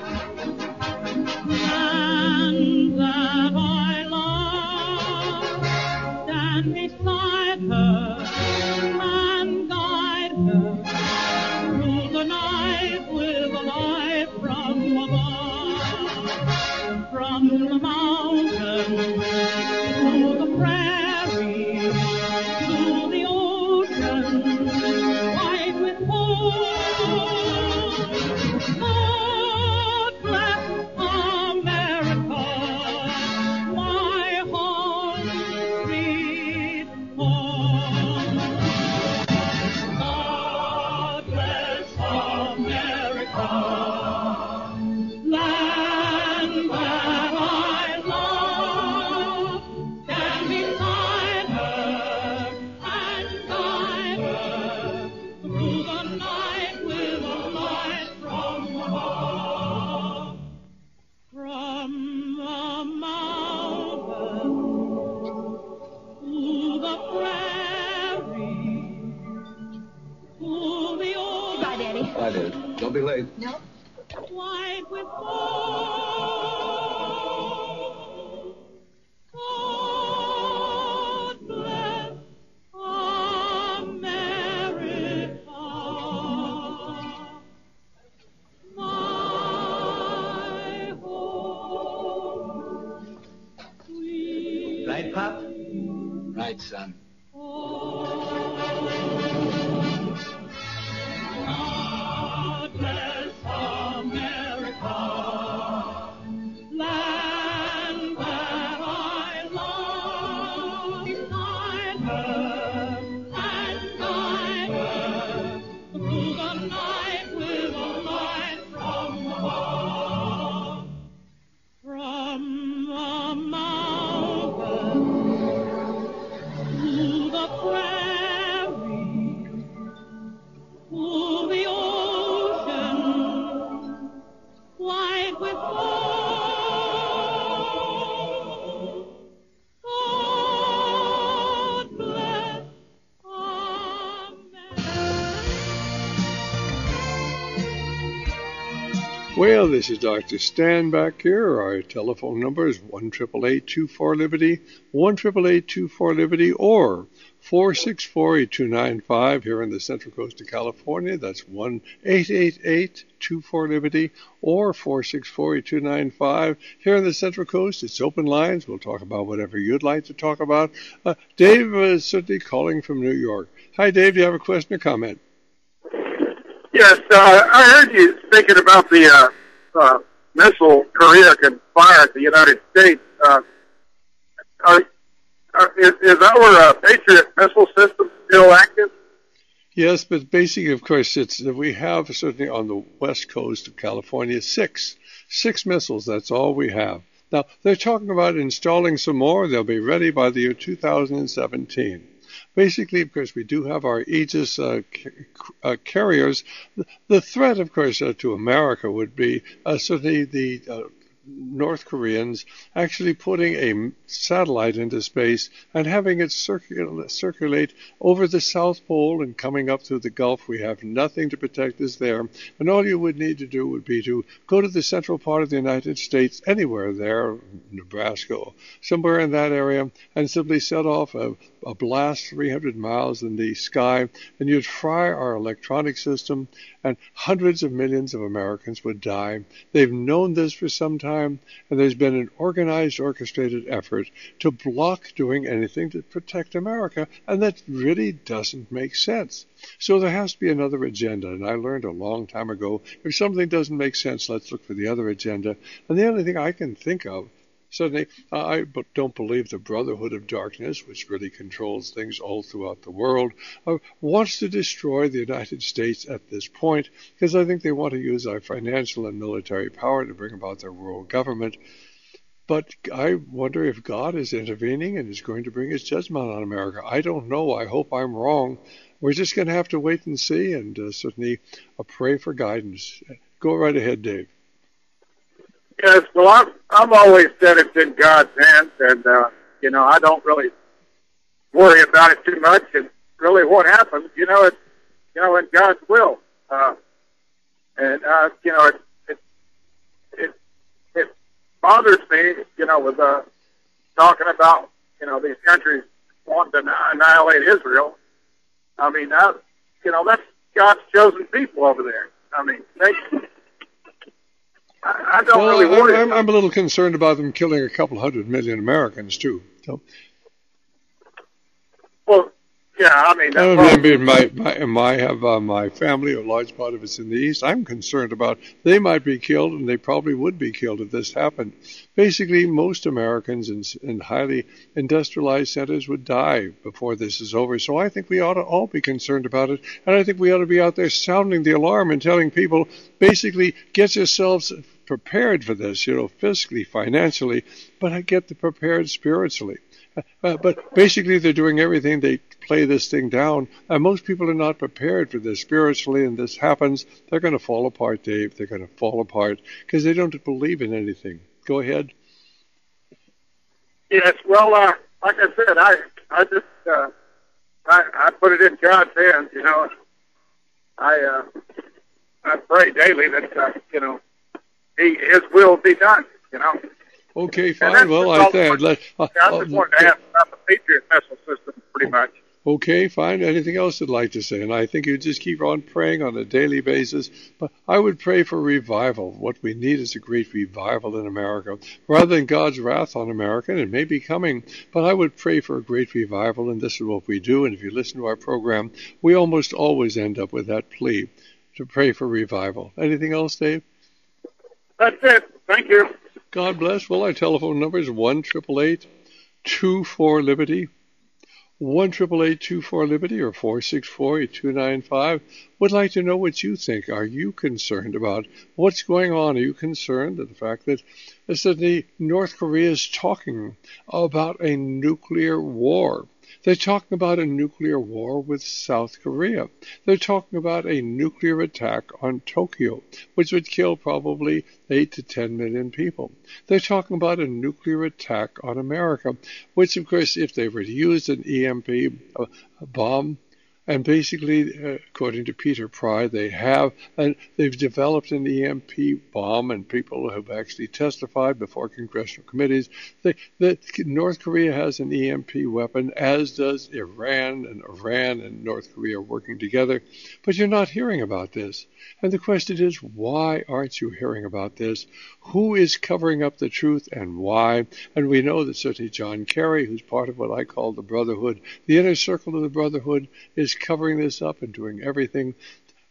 land that I love. Stand beside her and guide her through the night with a light from above. From the mountains to the prairie to the ocean, white with gold. God bless America, my home, sweet home. God bless America, land that I love. Stand beside her and guide her through the night with a light from above. From the mountain to the prairie to the ocean. Bye, Daddy. Bye, Dad. Don't be late. No. White with gold. God bless America, my home. Right, Pop? Right, son. God bless America, land that I love. Beside her and guide her through the night with a light from above. From the mountain to the prairie to the ocean, white with gold. God bless Well, this is Dr. Stan back here. Our telephone number is 1-888-24-LIBERTY, 1-888-24-LIBERTY, or 464-8295 here in the Central Coast of California. That's 1-888-24-LIBERTY, or 464-8295 here in the Central Coast. It's open lines. We'll talk about whatever you'd like to talk about. Dave is certainly calling from New York. Hi, Dave. Do you have a question or comment? Yes, I heard you thinking about the missile Korea can fire at the United States. Is our Patriot missile system still active? Yes, but basically, of course, we have certainly on the west coast of California six missiles. That's all we have. Now, they're talking about installing some more. They'll be ready by the year 2017. Basically, of course, we do have our Aegis carriers. The threat, of course, to America would be certainly the North Koreans actually putting a satellite into space and having it circulate over the South Pole and coming up through the Gulf. We have nothing to protect us there. And all you would need to do would be to go to the central part of the United States, anywhere there, Nebraska, somewhere in that area, and simply set off a blast 300 miles in the sky, and you'd fry our electronic system, and hundreds of millions of Americans would die. They've known this for some time, and there's been an organized, orchestrated effort to block doing anything to protect America, and that really doesn't make sense. So there has to be another agenda, and I learned a long time ago, if something doesn't make sense, let's look for the other agenda. And the only thing I can think of, certainly, I don't believe the Brotherhood of Darkness, which really controls things all throughout the world, wants to destroy the United States at this point, because I think they want to use our financial and military power to bring about their world government. But I wonder if God is intervening and is going to bring his judgment on America. I don't know. I hope I'm wrong. We're just going to have to wait and see, and certainly pray for guidance. Go right ahead, Dave. Yes, well, I've always said it's in God's hands, and I don't really worry about it too much. And really, what happens, it's in God's will. It bothers me, with talking about these countries wanting to annihilate Israel. I mean, that's God's chosen people over there. I mean, I don't really worry. I'm a little concerned about them killing a couple 100 million Americans too. So. Well, yeah, I mean, my family, a large part of it's in the East. I'm concerned about they might be killed, and they probably would be killed if this happened. Basically, most Americans in highly industrialized centers would die before this is over. So I think we ought to all be concerned about it, and I think we ought to be out there sounding the alarm and telling people, basically, get yourselves prepared for this, physically, financially, but I get the prepared spiritually. But basically, they're doing everything. They play this thing down. And most people are not prepared for this spiritually, and this happens. They're going to fall apart, Dave. They're going to fall apart because they don't believe in anything. Go ahead. Yes, well, like I said, I just I put it in God's hands. I pray daily that His will be done. Okay, fine. Well, I just wanted to ask about the Patriot missile system, pretty much. Okay, fine. Anything else you'd like to say? And I think you just keep on praying on a daily basis. But I would pray for revival. What we need is a great revival in America. Rather than God's wrath on America, and it may be coming, but I would pray for a great revival, and this is what we do. And if you listen to our program, we almost always end up with that plea to pray for revival. Anything else, Dave? That's it. Thank you. God bless. Well, our telephone number is 1-888-24-LIBERTY. 1-888-24-LIBERTY or 464-8295. Would like to know what you think. Are you concerned about what's going on? Are you concerned at the fact that suddenly North Korea is talking about a nuclear war? They're talking about a nuclear war with South Korea. They're talking about a nuclear attack on Tokyo, which would kill probably 8 to 10 million people. They're talking about a nuclear attack on America, which, of course, if they were to use an EMP bomb, and basically, according to Peter Pry, they've developed an EMP bomb, and people have actually testified before congressional committees that North Korea has an EMP weapon, as does Iran and North Korea are working together. But you're not hearing about this. And the question is, why aren't you hearing about this? Who is covering up the truth and why? And we know that certainly John Kerry, who's part of what I call the Brotherhood, the inner circle of the Brotherhood, is covering this up and doing everything.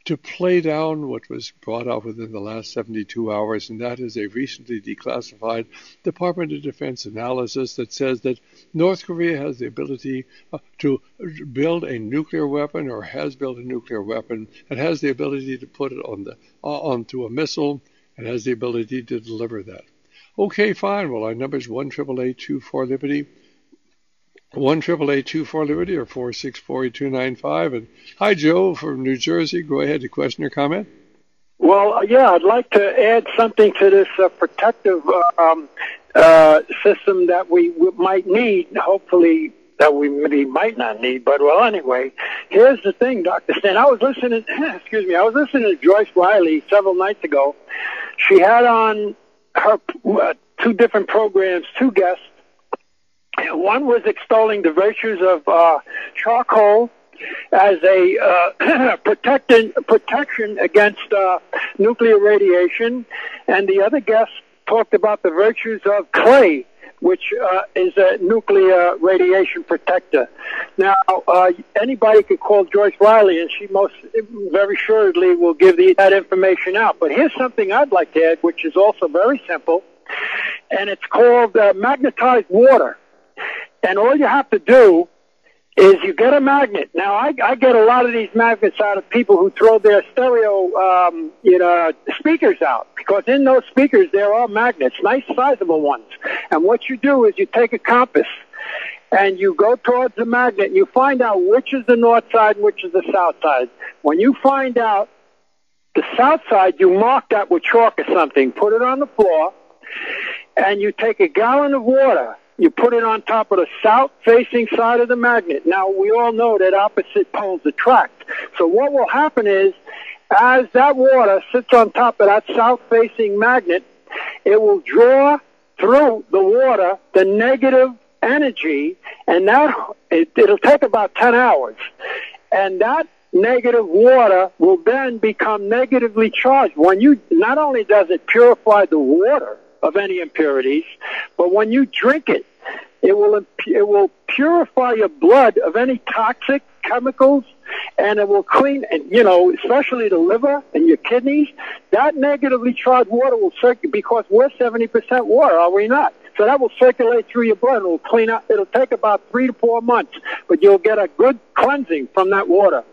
to play down what was brought out within the last 72 hours, and that is a recently declassified Department of Defense analysis that says that North Korea has the ability to build a nuclear weapon, or has built a nuclear weapon, and has the ability to put it onto a missile, and has the ability to deliver that. Okay, fine. Well, our number is 1-888-24-LIBERTY. 1-888-24-LIBERTY or 464-8295. And hi, Joe from New Jersey. Go ahead. A question or comment? Well, yeah, I'd like to add something to this protective system that we might need, hopefully that we maybe might not need. But, well, anyway, here's the thing, Dr. Stan. I was listening to Joyce Riley several nights ago. She had on her two different programs, two guests. One was extolling the virtues of charcoal as a protection against nuclear radiation, and the other guest talked about the virtues of clay, which is a nuclear radiation protector. Now, anybody could call Joyce Riley, and she most very assuredly will give that information out. But here's something I'd like to add, which is also very simple, and it's called magnetized water. And all you have to do is you get a magnet. Now, I get a lot of these magnets out of people who throw their stereo, speakers out, because in those speakers there are magnets, nice sizable ones. And what you do is you take a compass and you go towards the magnet and you find out which is the north side and which is the south side. When you find out the south side, you mark that with chalk or something, put it on the floor, and you take a gallon of water. You put it on top of the south-facing side of the magnet. Now, we all know that opposite poles attract. So what will happen is, as that water sits on top of that south-facing magnet, it will draw through the water the negative energy, and it'll take about 10 hours. And that negative water will then become negatively charged. Not only does it purify the water of any impurities, but when you drink it, it will purify your blood of any toxic chemicals, and it will clean, especially the liver and your kidneys. That negatively charged water will circulate, because we're 70% water, are we not? So that will circulate through your blood. It will clean out. It'll take about 3 to 4 months, but you'll get a good cleansing from that water.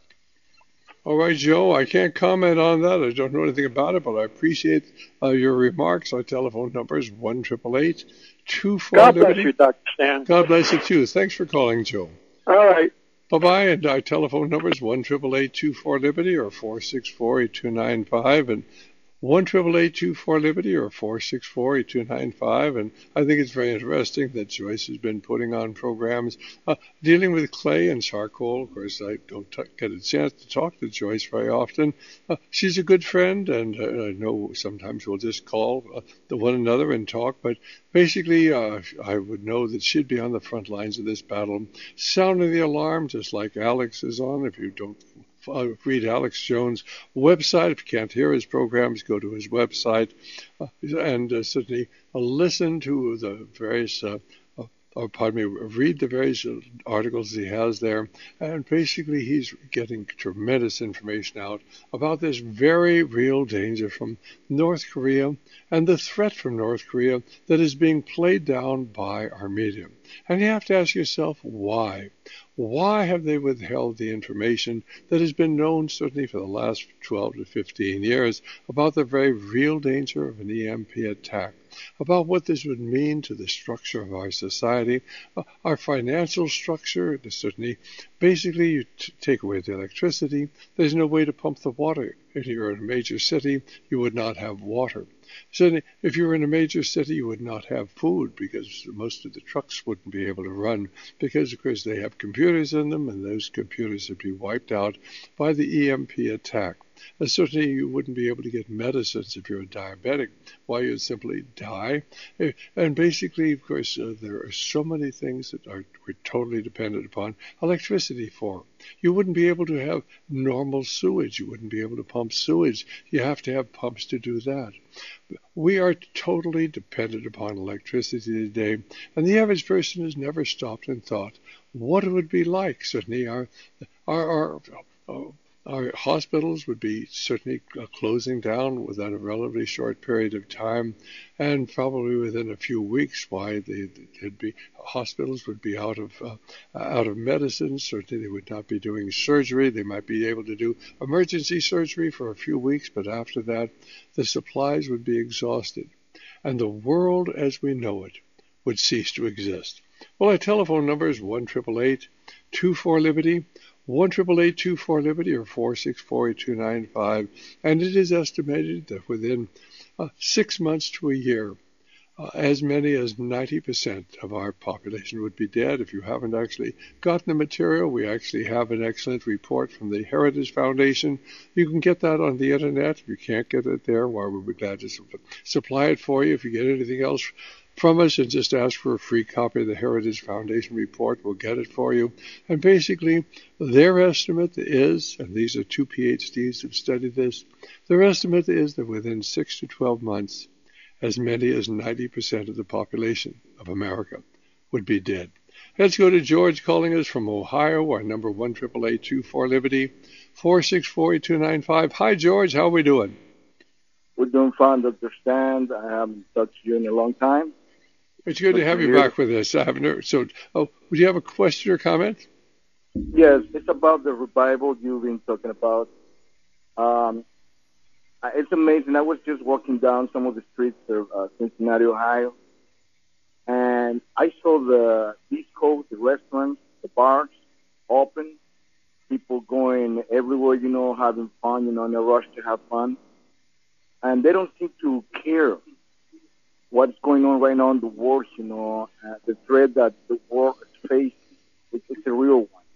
All right, Joe, I can't comment on that. I don't know anything about it, but I appreciate your remarks. Our telephone number is 1-888-24-LIBERTY. God bless you, Dr. Stan. God bless you, too. Thanks for calling, Joe. All right. Bye-bye, and our telephone number is 1-888-24-LIBERTY or 464-8295, and 1-888-24-LIBERTY or 464-8295. And I think it's very interesting that Joyce has been putting on programs dealing with clay and charcoal. Of course, I don't get a chance to talk to Joyce very often. She's a good friend, and I know sometimes we'll just call one another and talk. But basically, I would know that she'd be on the front lines of this battle, sounding the alarm, just like Alex is on. If you don't read Alex Jones' website, if you can't hear his programs, go to his website and certainly listen to the various read the various articles he has there. And basically, he's getting tremendous information out about this very real danger from North Korea and the threat from North Korea that is being played down by our media. And you have to ask yourself, why? Why have they withheld the information that has been known certainly for the last 12 to 15 years about the very real danger of an EMP attack, about what this would mean to the structure of our society, our financial structure? Certainly, basically, you take away the electricity, there's no way to pump the water. If you're in a major city, you would not have water. Certainly, if you were in a major city, you would not have food, because most of the trucks wouldn't be able to run, because, of course, they have computers in them, and those computers would be wiped out by the EMP attack. And certainly, you wouldn't be able to get medicines if you're a diabetic. Why, you'd simply die. And basically, of course, there are so many things that we're totally dependent upon electricity for. You wouldn't be able to have normal sewage. You wouldn't be able to pump sewage. You have to have pumps to do that. We are totally dependent upon electricity today, and the average person has never stopped and thought what it would be like. Certainly, our Our hospitals would be certainly closing down within a relatively short period of time, and probably within a few weeks. Why hospitals would be out of medicine. Certainly, they would not be doing surgery. They might be able to do emergency surgery for a few weeks, but after that, the supplies would be exhausted, and the world as we know it would cease to exist. Well, our telephone number is 1-888-24-LIBERTY. 1-888-24-LIBERTY or 464-8295, and it is estimated that within 6 months to a year, as many as 90% of our population would be dead. If you haven't actually gotten the material, we actually have an excellent report from the Heritage Foundation. You can get that on the internet. If you can't get it there, well, we'll be glad to supply it for you. If you get anything else from us, and just ask for a free copy of the Heritage Foundation report. We'll get it for you. And basically, their estimate is, and these are 2 PhDs who've studied this, their estimate is that within 6 to 12 months, as many as 90% of the population of America would be dead. Let's go to George calling us from Ohio. Our number 1-888-24-LIBERTY, 464-8295. Hi, George. How are we doing? We're doing fine, Dr. Stan. I haven't touched you in a long time. It's good to have you back with us. I haven't heard. So, would you have a question or comment? Yes, it's about the revival you've been talking about. It's amazing. I was just walking down some of the streets of Cincinnati, Ohio, and I saw the discos, the restaurants, the bars open, people going everywhere, having fun, in a rush to have fun. And they don't seem to care what's going on right now in the world, the threat that the world is facing. It's a real one.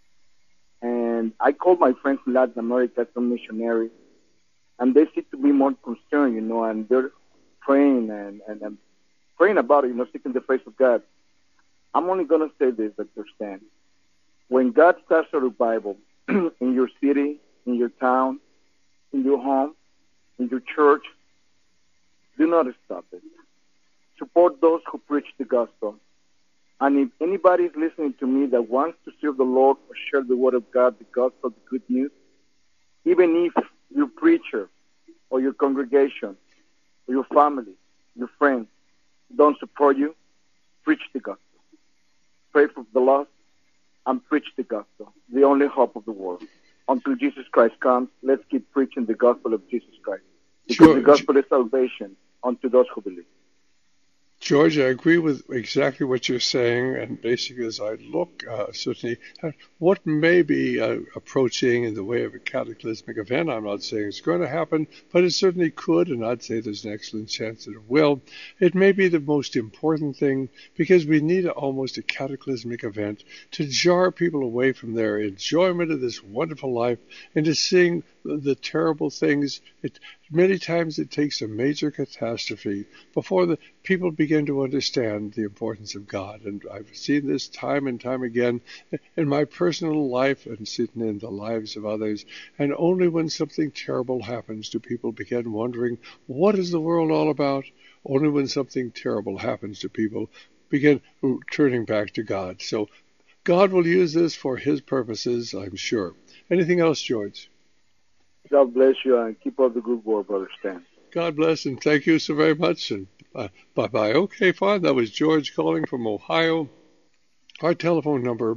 And I called my friends in Latin America, some missionaries, and they seem to be more concerned, and they're praying and praying about it, seeking the face of God. I'm only going to say this, Dr. Stan. When God starts a revival in your city, in your town, in your home, in your church, do not stop it. Support those who preach the gospel. And if anybody is listening to me that wants to serve the Lord or share the word of God, the gospel, the good news, even if your preacher or your congregation or your family, your friends don't support you, preach the gospel. Pray for the lost and preach the gospel, the only hope of the world. Until Jesus Christ comes, let's keep preaching the gospel of Jesus Christ. Because the gospel is salvation unto those who believe. George, I agree with exactly what you're saying, and basically as I look certainly at what may be approaching in the way of a cataclysmic event, I'm not saying it's going to happen, but it certainly could, and I'd say there's an excellent chance that it will. It may be the most important thing, because we need almost a cataclysmic event to jar people away from their enjoyment of this wonderful life into seeing the terrible things. Many times it takes a major catastrophe before the people begin to understand the importance of God. And I've seen this time and time again in my personal life and sitting in the lives of others. And only when something terrible happens do people begin wondering, what is the world all about? Only when something terrible happens do people begin turning back to God. So God will use this for his purposes, I'm sure. Anything else, George? God bless you, and keep up the good work, Brother Stan. God bless, and thank you so very much, and bye-bye. Okay, fine. That was George calling from Ohio. Our telephone number,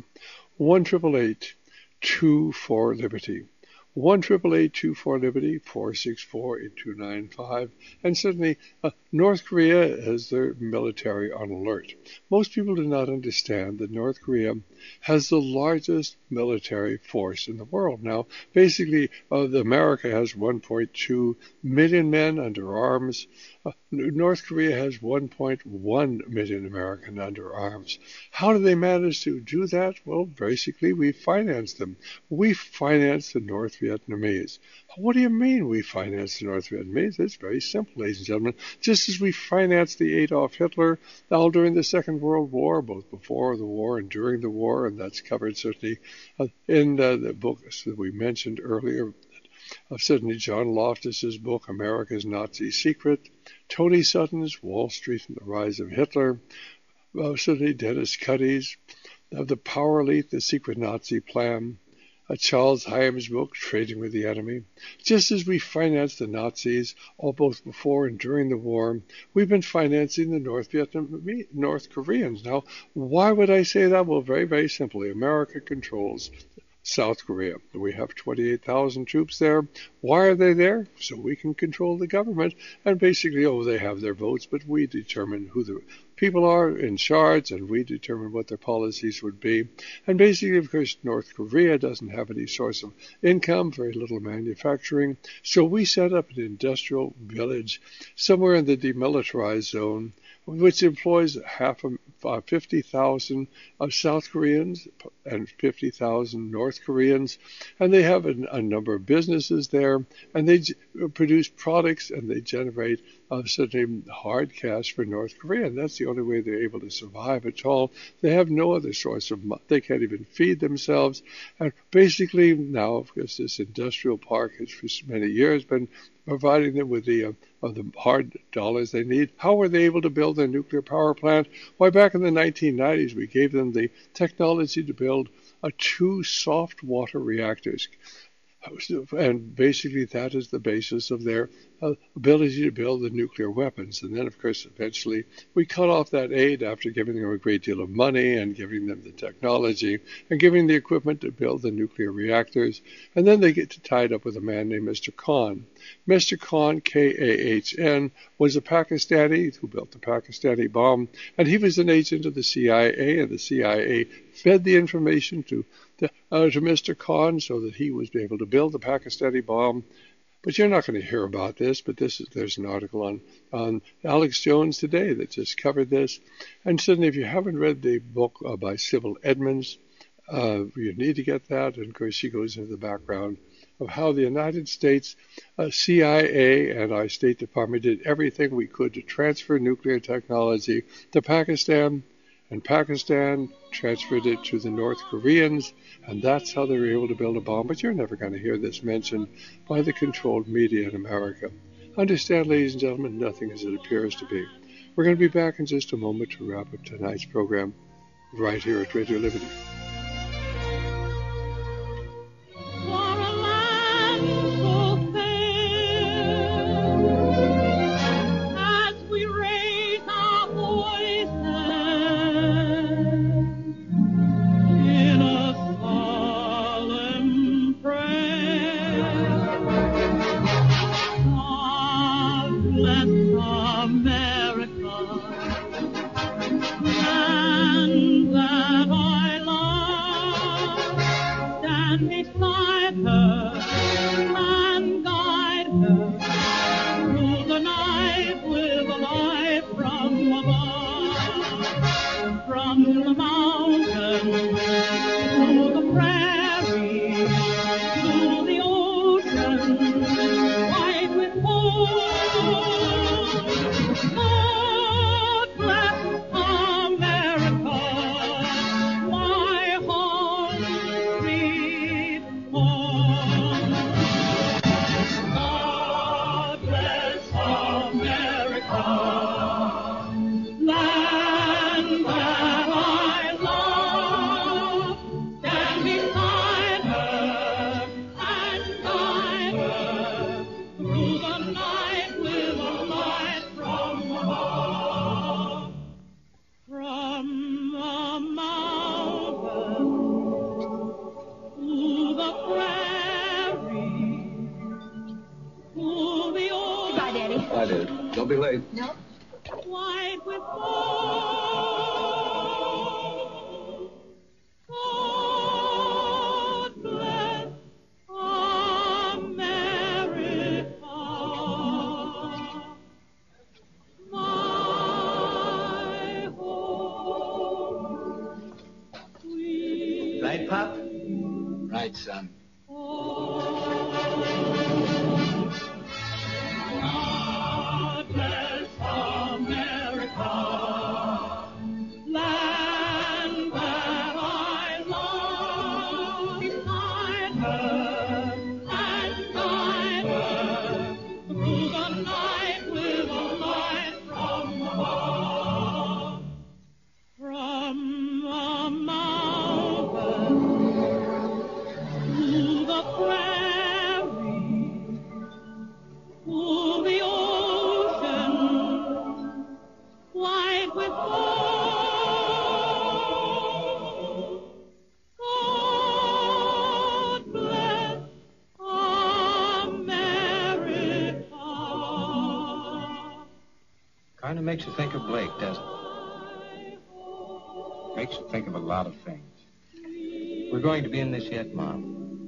1-888-24-LIBERTY. 1-888-24-LIBERTY, 464-8295. And certainly, North Korea has their military on alert. Most people do not understand that North Korea has the largest military force in the world. Now, basically, America has 1.2 million men under arms. North Korea has 1.1 million Americans under arms. How do they manage to do that? Well, basically, we finance them. We finance the North Vietnamese. What do you mean we finance the North Vietnamese? It's very simple, ladies and gentlemen. Just as we financed the Adolf Hitler all during the Second World War, both before the war and during the war, and that's covered certainly in the books that we mentioned earlier. Certainly John Loftus's book, America's Nazi Secret, Tony Sutton's Wall Street and the Rise of Hitler, certainly Dennis Cuddy's The Power Elite, The Secret Nazi Plan, Charles Hyams' book, Trading with the Enemy. Just as we financed the Nazis, all both before and during the war, we've been financing the North Koreans. Now, why would I say that? Well, very, very simply, America controls South Korea. We have 28,000 troops there. Why are they there? So we can control the government. And basically, they have their votes, but we determine who the people are in charge, and we determine what their policies would be. And basically, of course, North Korea doesn't have any source of income, very little manufacturing. So we set up an industrial village somewhere in the demilitarized zone, which employs 50,000 South Koreans and 50,000 North Koreans, and they have a number of businesses there, and they produce products, and they generate certainly hard cash for North Korea, and that's the only way they're able to survive at all. They have no other source of money. They can't even feed themselves, and basically now, of course, this industrial park has for many years been providing them with the hard dollars they need. How were they able to build a nuclear power plant? Why, back in the 1990s, we gave them the technology to build 2 soft water reactors. And basically that is the basis of their ability to build the nuclear weapons. And then, of course, eventually we cut off that aid after giving them a great deal of money and giving them the technology and giving the equipment to build the nuclear reactors. And then they get tied up with a man named Mr. Khan. Mr. Khan, K-A-H-N, was a Pakistani who built the Pakistani bomb. And he was an agent of the CIA, and the CIA fed the information to Mr. Khan so that he was able to build the Pakistani bomb. But you're not going to hear about this, but there's an article on Alex Jones today that just covered this. And certainly if you haven't read the book by Sybil Edmonds, you need to get that. And of course she goes into the background of how the United States CIA and our State Department did everything we could to transfer nuclear technology to Pakistan, and Pakistan transferred it to the North Koreans, and that's how they were able to build a bomb. But you're never going to hear this mentioned by the controlled media in America. Understand, ladies and gentlemen, nothing as it appears to be. We're going to be back in just a moment to wrap up tonight's program right here at Radio Liberty. Don't be late. No. White with God bless America. My home. Right, Pop? Right, son. with hope. God bless America. Kind of makes you think of Blake, doesn't it? Makes you think of a lot of things. We're going to be in this yet, Mom.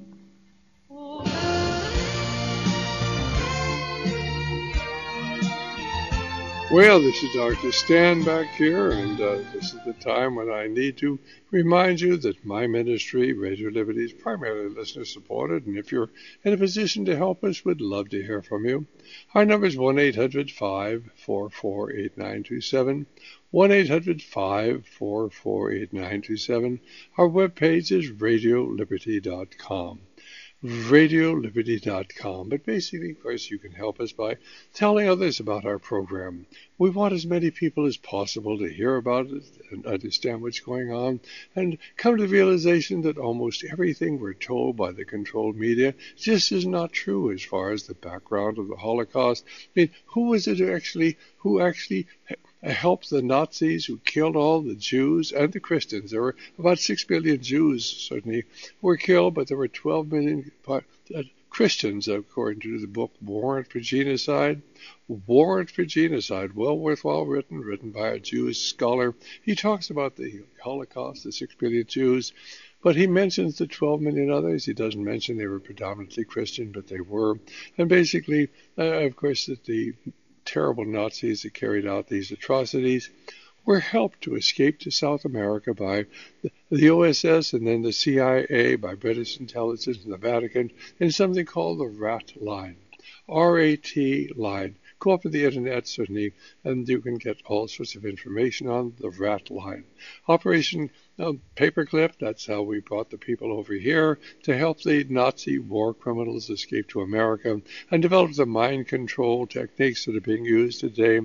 Well, this is Dr. Stan back here, and this is the time when I need to remind you that my ministry, Radio Liberty, is primarily listener-supported, and if you're in a position to help us, we'd love to hear from you. Our number is 1-800-544-8927, 1-800-544-8927. Our webpage is radioliberty.com. radioliberty.com. But basically, of course, you can help us by telling others about our program. We want as many people as possible to hear about it and understand what's going on and come to the realization that almost everything we're told by the controlled media just is not true as far as the background of the Holocaust. I mean, who was it who actually helped the Nazis who killed all the Jews and the Christians? There were about 6 million Jews, certainly, who were killed, but there were 12 million Christians, according to the book Warrant for Genocide. Warrant for Genocide, well worthwhile written by a Jewish scholar. He talks about the Holocaust, the 6 million Jews, but he mentions the 12 million others. He doesn't mention they were predominantly Christian, but they were. And basically, of course, that the terrible Nazis that carried out these atrocities were helped to escape to South America by the OSS and then the CIA, by British intelligence and the Vatican, in something called the RAT line, R-A-T line. Go up to the internet, certainly, and you can get all sorts of information on the RAT line. Operation Paperclip, that's how we brought the people over here to help the Nazi war criminals escape to America and develop the mind control techniques that are being used today.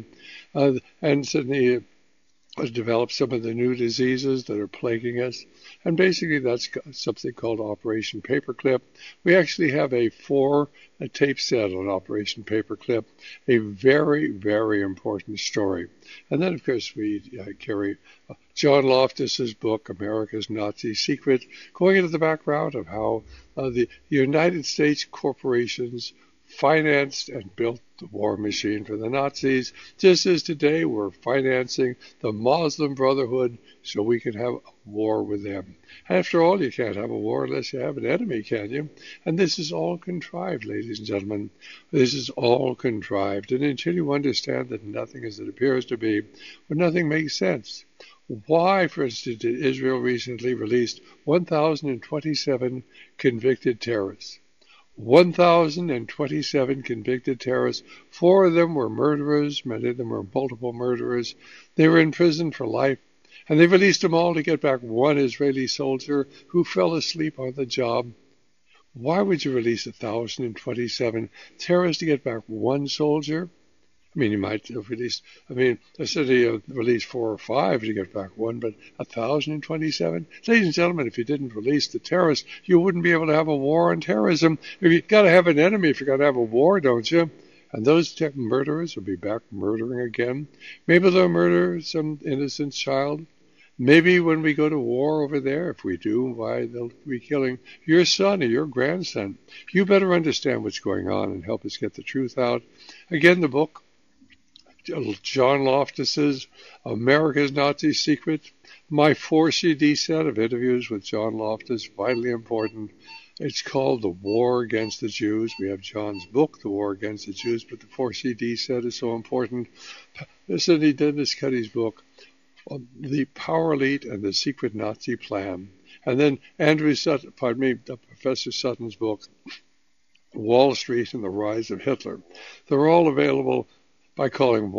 And certainly develop some of the new diseases that are plaguing us. And basically that's something called Operation Paperclip. We actually have a 4-tape set on Operation Paperclip, a very, very important story. And then, of course, we carry John Loftus's book, America's Nazi Secret, going into the background of how the United States corporations financed and built the war machine for the Nazis, just as today we're financing the Muslim Brotherhood so we can have a war with them. After all, you can't have a war unless you have an enemy, can you? And this is all contrived, ladies and gentlemen. This is all contrived. And until you understand that nothing as it appears to be, well, nothing makes sense. Why, for instance, did Israel recently release 1,027 convicted terrorists? 1,027 convicted terrorists. 4 of them were murderers. Many of them were multiple murderers. They were in prison for life. And they released them all to get back one Israeli soldier who fell asleep on the job. Why would you release 1,027 terrorists to get back one soldier? I mean, you might have released, I said he released 4 or 5 to get back one, but 1,027? Ladies and gentlemen, if you didn't release the terrorists, you wouldn't be able to have a war on terrorism. You've got to have an enemy if you're going to have a war, don't you? And those murderers will be back murdering again. Maybe they'll murder some innocent child. Maybe when we go to war over there, if we do, why, they'll be killing your son or your grandson. You better understand what's going on and help us get the truth out. Again, the book, John Loftus's America's Nazi Secret, my 4-CD set of interviews with John Loftus, vitally important. It's called The War Against the Jews. We have John's book, The War Against the Jews, but the 4-CD set is so important. Sidney Dennis Cuddy's book, The Power Elite and the Secret Nazi Plan. And then Professor Sutton's book, Wall Street and the Rise of Hitler. They're all available by calling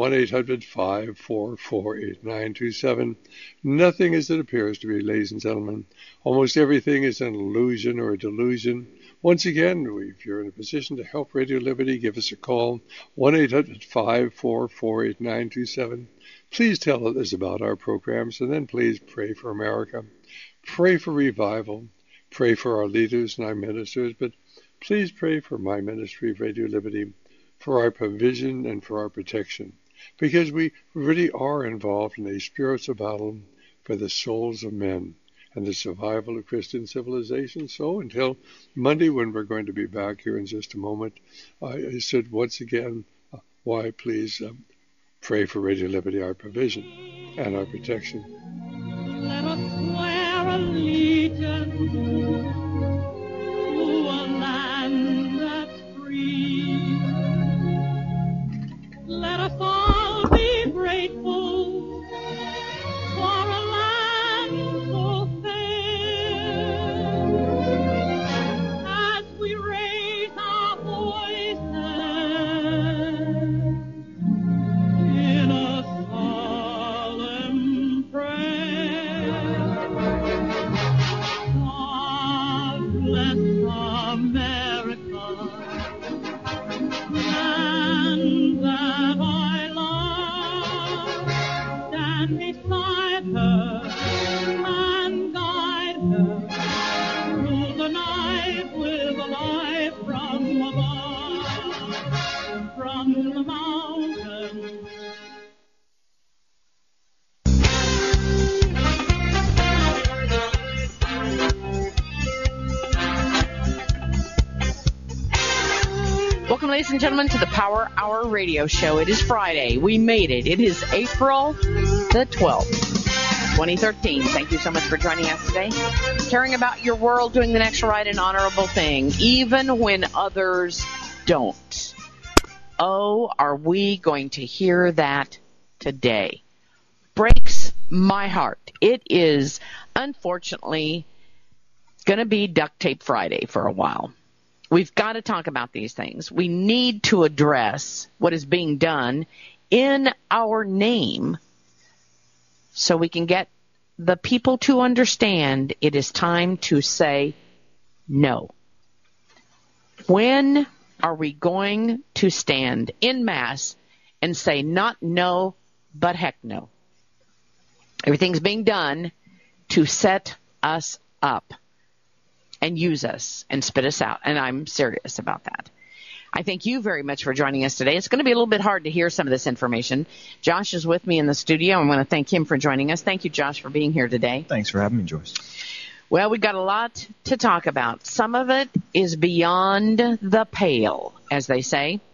1-800-544-8927. Nothing as it appears to be, ladies and gentlemen. Almost everything is an illusion or a delusion. Once again, if you're in a position to help Radio Liberty, give us a call, 1-800-544-8927. Please tell others about our programs, and then please pray for America. Pray for revival. Pray for our leaders and our ministers, but please pray for my ministry, Radio Liberty, for our provision and for our protection. because we really are involved in a spiritual battle for the souls of men and the survival of Christian civilization. So until Monday, when we're going to be back here in just a moment, I said once again, why please pray for Radio Liberty, our provision and our protection. Let us swear allegiance to a land that's free. Let us all be grateful for a land so fair. As we raise our voices in a solemn prayer, God bless America, land that I love. Stand beside her and guide her through the night with a light from above, from the mountains. Welcome, ladies and gentlemen, to the Power Hour Radio Show. It is Friday. We made it. It is April the 12th, 2013. Thank you so much for joining us today. Caring about your world, doing the next right and honorable thing, even when others don't. Oh, are we going to hear that today? Breaks my heart. It is, unfortunately, going to be Duct Tape Friday for a while. We've got to talk about these things. We need to address what is being done in our name so we can get the people to understand it is time to say no. When are we going to stand en masse and say not no, but heck no? Everything's being done to set us up and use us and spit us out. And I'm serious about that. I thank you very much for joining us today. It's going to be a little bit hard to hear some of this information. Josh is with me in the studio. I want to thank him for joining us. Thank you, Josh, for being here today. Thanks for having me, Joyce. Well, we've got a lot to talk about. Some of it is beyond the pale, as they say.